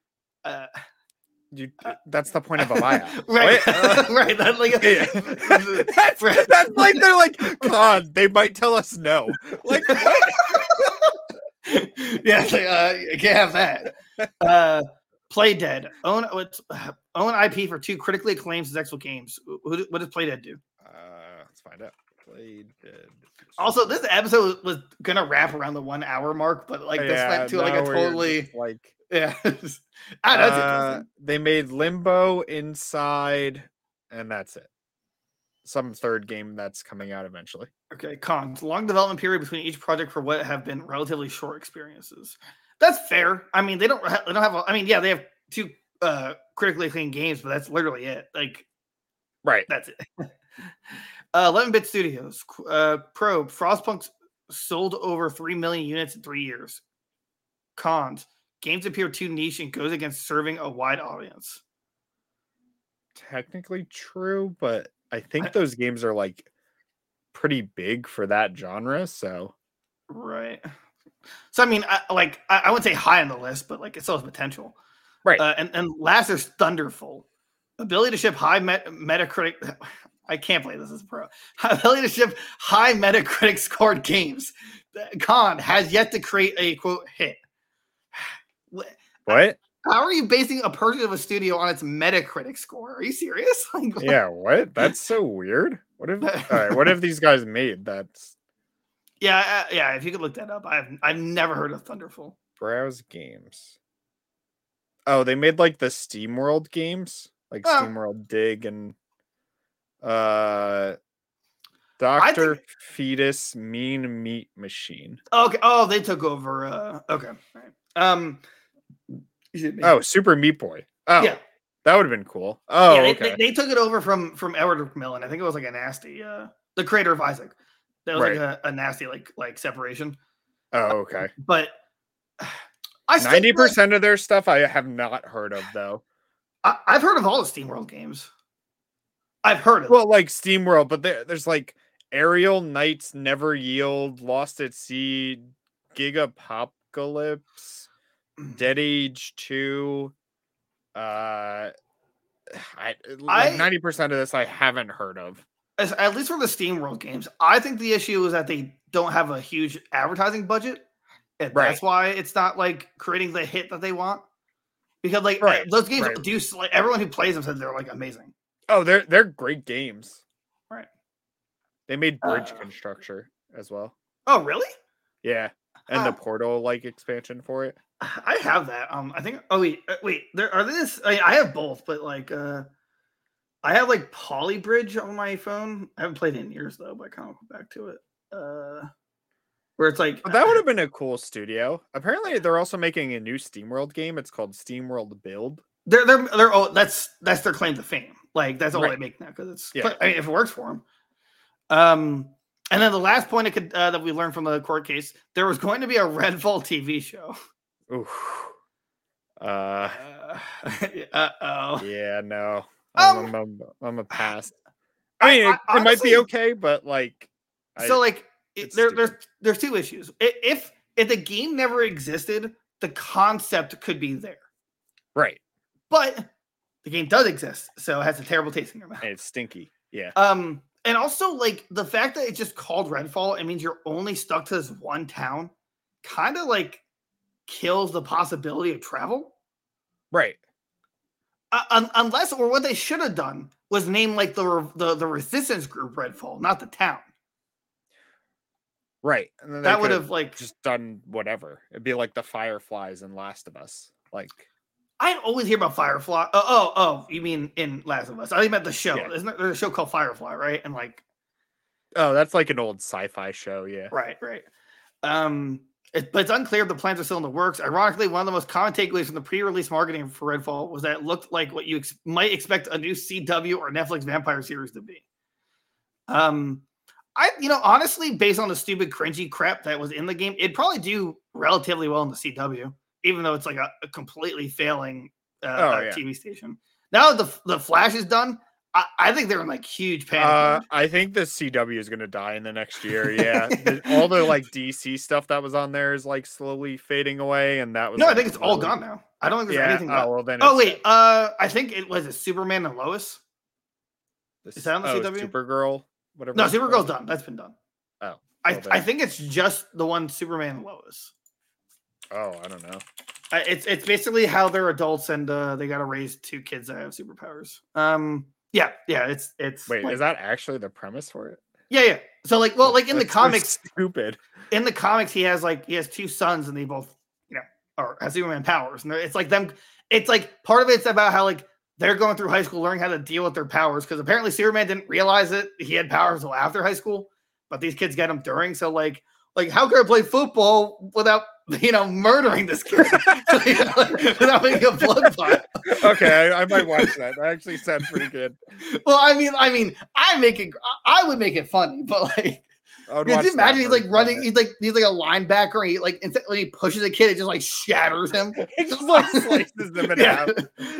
That's the point of a buyout. Right. Right. That's like, that's like they're like, God, they might tell us no. Like, what? Yeah, it's like, you can't have that. Play Dead. Own IP for 2 critically acclaimed successful games. What does Play Dead do? Let's find out. Play Dead. Also, this episode was gonna wrap around the 1 hour mark, but like this went to like a totally like that's they made Limbo, Inside, and that's it. some third game that's coming out eventually. Okay, cons. Long development period between each project for what have been relatively short experiences. That's fair. I mean, they don't have. Yeah, they have 2 critically acclaimed games, but that's literally it. Like, right. That's it. 11-bit Studios. Probe. Frostpunk sold over 3 million units in 3 years. Cons. Games appear too niche and goes against serving a wide audience. Technically true, but I think those games are like pretty big for that genre. So, right. So I mean, I wouldn't say high on the list, but like it still has potential. Right. And last there's Thunderful. Ability to ship high Metacritic. I can't play this as a pro. Ability to ship high Metacritic scored games. Con has yet to create a quote hit. What? How are you basing a purchase of a studio on its Metacritic score? Are you serious? Yeah, what? That's so weird. What if? All right, what have these guys made? That's yeah. If you could look that up, I've never heard of Thunderful. Browse games. Oh, they made like the SteamWorld games, like SteamWorld Dig and Dr. Fetus Mean Meat Machine. Okay. Oh, they took over. Okay. All right. Oh, Super Meat Boy. Oh, yeah. That would have been cool. Oh, yeah, okay. They took it over from Edward McMillan. I think it was like a nasty. The creator of Isaac. That was like a nasty like separation. Oh, okay. But 90% of their stuff I have not heard of though. I've heard of all the SteamWorld games. I've heard of like SteamWorld, but there's like Aerial Knights Never Yield, Lost at Sea, Gigapocalypse, Dead Age 2. 90% of this I haven't heard of. At least for the SteamWorld games, I think the issue is that they don't have a huge advertising budget, and that's why it's not like creating the hit that they want. Because like those games do, like everyone who plays them said they're like amazing. Oh, they're great games. Right. They made Bridge Constructor as well. Oh, really? Yeah, and the Portal like expansion for it. I have that. I think. Oh wait. There are this. I have both, but like, I have like Polybridge on my phone. I haven't played it in years though, but I kind of go back to it. Where it's like that would have been a cool studio. Apparently, they're also making a new SteamWorld game. It's called SteamWorld Build. They're that's their claim to fame. Like that's all they make now because it's. Yeah. I mean, if it works for them. And then the last point that we learned from the court case, there was going to be a Redfall TV show. Ooh. Yeah, no. I'm a pass. I mean, it might be okay, but like, there's 2 issues. If the game never existed, the concept could be there, right? But the game does exist, so it has a terrible taste in your mouth. And it's stinky, yeah. And also like the fact that it's just called Redfall, it means you're only stuck to this one town, kind of like kills the possibility of travel, right? Unless, or what they should have done was name like the resistance group Redfall, not the town. Right, and then that would have like just done whatever. It'd be like the Fireflies in Last of Us. Like I always hear about Firefly. Oh, you mean in Last of Us? I think about the show. Yeah. Isn't there a show called Firefly, right? And like, oh, that's like an old sci-fi show, yeah. Right. But it's unclear if the plans are still in the works. Ironically, one of the most common takeaways from the pre-release marketing for Redfall was that it looked like what you might expect a new CW or Netflix vampire series to be. Honestly, based on the stupid, cringy crap that was in the game, it'd probably do relatively well in the CW, even though it's like a completely failing TV station. Now that the Flash is done, I think they're in like huge panic. I think the CW is going to die in the next year. Yeah, all the like DC stuff that was on there is like slowly fading away, and that was I think it's all gone now. I don't think there's anything. I think it was a Superman and Lois. Is that on the CW? Supergirl, whatever. No, Supergirl's done. That's been done. Oh, I think it's just the one Superman and Lois. Oh, I don't know. It's basically how they're adults and they got to raise 2 kids that have superpowers. Yeah. It's. Wait, is that actually the premise for it? Yeah. So like in the comics, stupid. In the comics, he has 2 sons and they both, have Superman powers, and it's like them. It's like part of it's about how like they're going through high school learning how to deal with their powers, because apparently Superman didn't realize it. He had powers until after high school, but these kids get them during. So like how can I play football without murdering this kid without making a blood pot? Okay, I might watch that. That actually sounds pretty good. Well, I would make it funny, but like, could you imagine he's like running, he's like a linebacker, and when he pushes a kid, it just like shatters him. It just like slices them in half.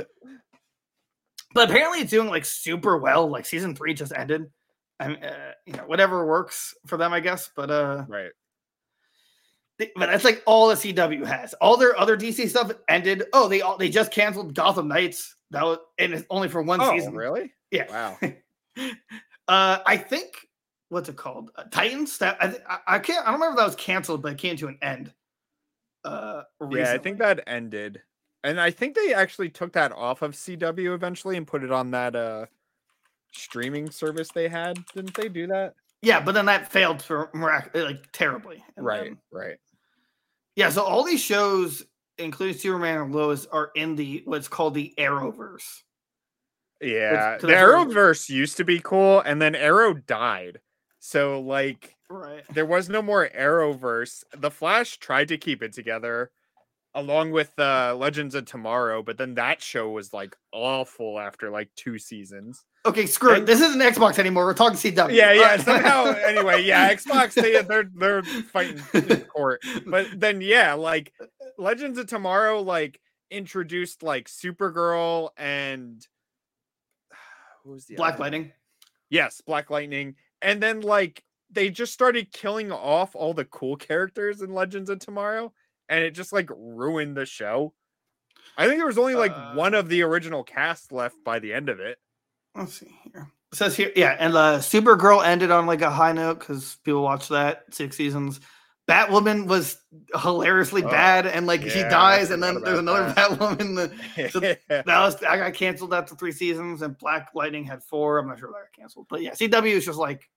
But apparently it's doing like super well. Like season 3 just ended. And whatever works for them, I guess. But right. But that's like all the CW has. All their other DC stuff ended. Oh, they just canceled Gotham Knights. And it's only for one season. Really? Yeah. Wow. I think what's it called? Titans. That I don't remember if that was canceled, but it came to an end. Recently. Yeah, I think that ended, and I think they actually took that off of CW eventually and put it on that streaming service they had. Didn't they do that? Yeah, but then that failed for terribly. Right. Yeah, so all these shows, including Superman and Lois, are in what's called the Arrowverse. Yeah, the Arrowverse used to be cool, and then Arrow died. So, like, there was no more Arrowverse. The Flash tried to keep it together, along with Legends of Tomorrow, but then that show was, like, awful after, like, 2 seasons. Okay, screw it. This isn't Xbox anymore. We're talking CW. Yeah. Somehow, anyway, yeah, Xbox, they're fighting in court. But then, yeah, like, Legends of Tomorrow, like, introduced, like, Supergirl and... Who was the Black Lightning? Yes, Black Lightning. And then, like, they just started killing off all the cool characters in Legends of Tomorrow, and it just, like, ruined the show. I think there was only, like, one of the original cast left by the end of it. Let's see here. It says here, yeah, and Supergirl ended on, like, a high note, because people watched that, 6 seasons. Batwoman was hilariously bad, and she dies, and then there's another Batwoman. I got canceled after 3 seasons, and Black Lightning had 4. I'm not sure that got canceled, but yeah, CW is just like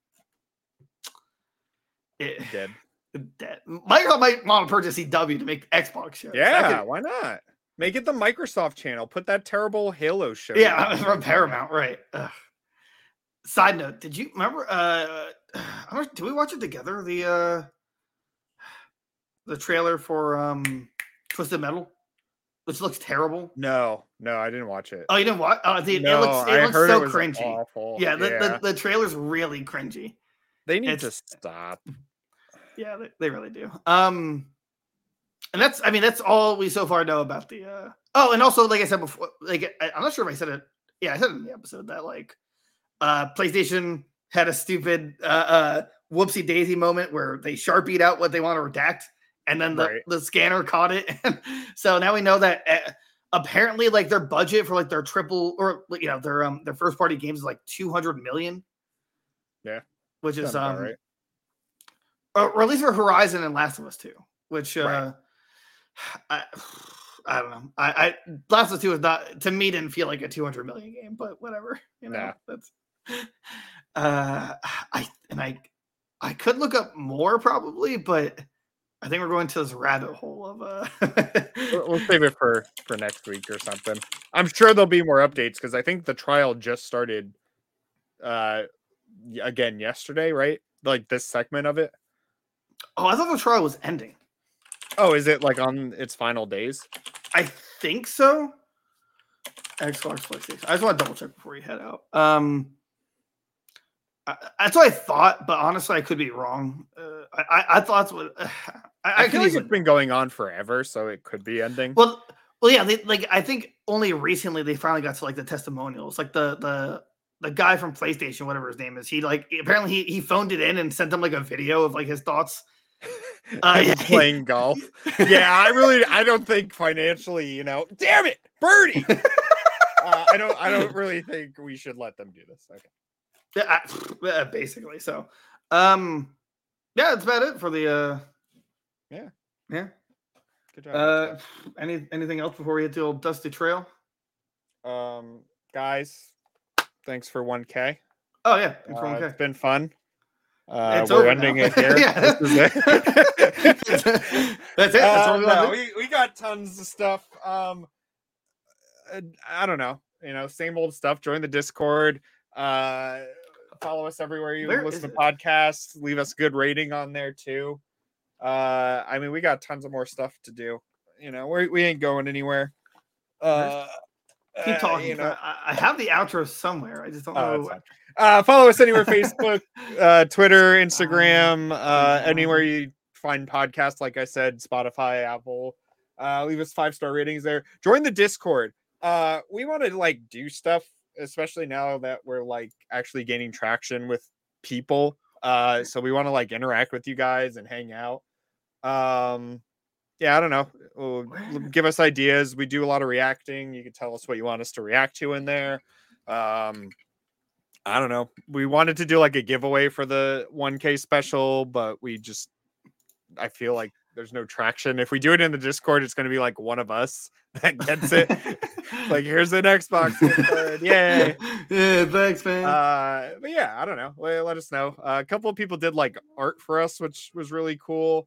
dead. Microsoft might want to purchase CW to make Xbox shows. Yeah, why not? Make it the Microsoft channel. Put that terrible Halo show. Yeah, from Paramount, right? Ugh. Side note: did you remember? Did we watch it together? The trailer for Twisted Metal, which looks terrible. No, I didn't watch it. Oh, you didn't watch? It looks so cringy. Awful. Yeah, the trailer's really cringy. They need to stop. Yeah, they really do. And that's all we so far know about the. Oh, and also, like I said before, like I'm not sure if I said it. Yeah, I said it in the episode that PlayStation had a stupid whoopsie daisy moment where they Sharpied out what they want to redact. And then the scanner caught it. So now we know that apparently their budget for their triple or their first party games is like $200 million. Yeah. Which is right. Or at least for Horizon and Last of Us 2, which I don't know. I Last of Us 2 is not, to me, didn't feel like a $200 million game, but whatever. That's I could look up more probably, but I think we're going to this rabbit hole of We'll save it for next week or something. I'm sure there'll be more updates because I think the trial just started again yesterday, right? Like this segment of it. Oh, I thought the trial was ending. Oh, is it on its final days? I think so. Xbox, PlayStation. I just want to double check before you head out. That's what I thought, but honestly, I could be wrong. I thought that's what I feel like it's been going on forever, so it could be ending. Well, yeah. I think only recently they finally got to the testimonials. Like the guy from PlayStation, whatever his name is, he apparently he phoned it in and sent them a video of his thoughts. Playing golf. Yeah, I don't think financially, damn it, Birdie. I don't really think we should let them do this. Okay. Yeah, basically. So, yeah, that's about it for the. Yeah. Good job. Anything else before we get to old Dusty Trail? Guys, thanks for 1K. Oh yeah, thanks for 1K. It's been fun. We're ending it here. Yeah. This is it. That's it. That's all we got tons of stuff. I don't know. same old stuff. Join the Discord. Follow us everywhere you Where listen is to it? podcasts. Leave us a good rating on there too. I mean, we got tons of more stuff to do. We ain't going anywhere. Keep talking. You know, I have the outro somewhere. I just don't know. that's fine. Follow us anywhere: Facebook, Twitter, Instagram, anywhere you find podcasts. Like I said, Spotify, Apple. Leave us 5-star ratings there. Join the Discord. We want to like do stuff, especially now that we're like actually gaining traction with people. So we want to like interact with you guys and hang out. Yeah, I don't know. Give us ideas. We do a lot of reacting. You can tell us what you want us to react to in there. I don't know. We wanted to do like a giveaway for the 1K special, but I feel like there's no traction. If we do it in the Discord, it's going to be like one of us that gets it. Like, here's an Xbox card. Yay. Yeah, thanks, man. But yeah, I don't know. Let us know. A couple of people did like art for us, which was really cool.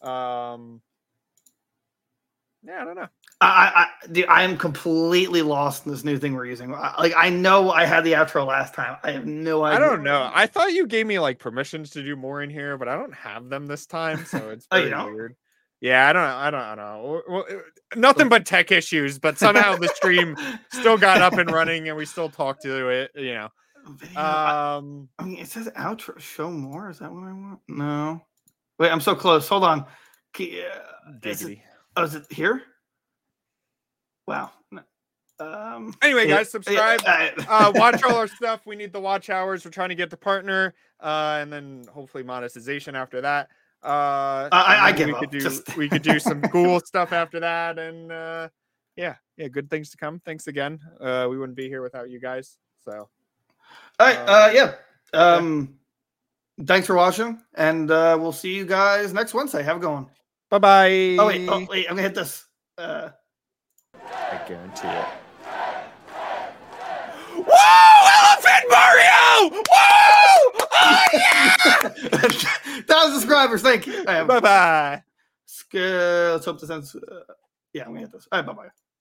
Yeah, I don't know. I am completely lost in this new thing we're using. I know I had the outro last time. I have no idea. I don't know. I thought you gave me like permissions to do more in here, but I don't have them this time, so it's Oh, you very don't? weird. Yeah, I don't know. Well, nothing but tech issues, but somehow the stream still got up and running, and we still talked to it. Video, I mean, it says outro. Show more. Is that what I want? No. Wait, I'm so close. Hold on. Is it here? Wow. Anyway, guys, subscribe. Watch all our stuff. We need the watch hours. We're trying to get the partner, and then hopefully monetization after that. I give up. We could do some cool stuff after that, and yeah, good things to come. Thanks again. We wouldn't be here without you guys. So, all right, yeah. Thanks for watching, and we'll see you guys next Wednesday. Have a good one. Bye-bye. Oh wait, I'm gonna hit this. I guarantee it. Whoa! Elephant Mario! Whoa! Oh yeah! 1,000 subscribers. Thank you. Bye-bye. Let's hope this ends. Yeah, I'm gonna hit this. All right, bye-bye.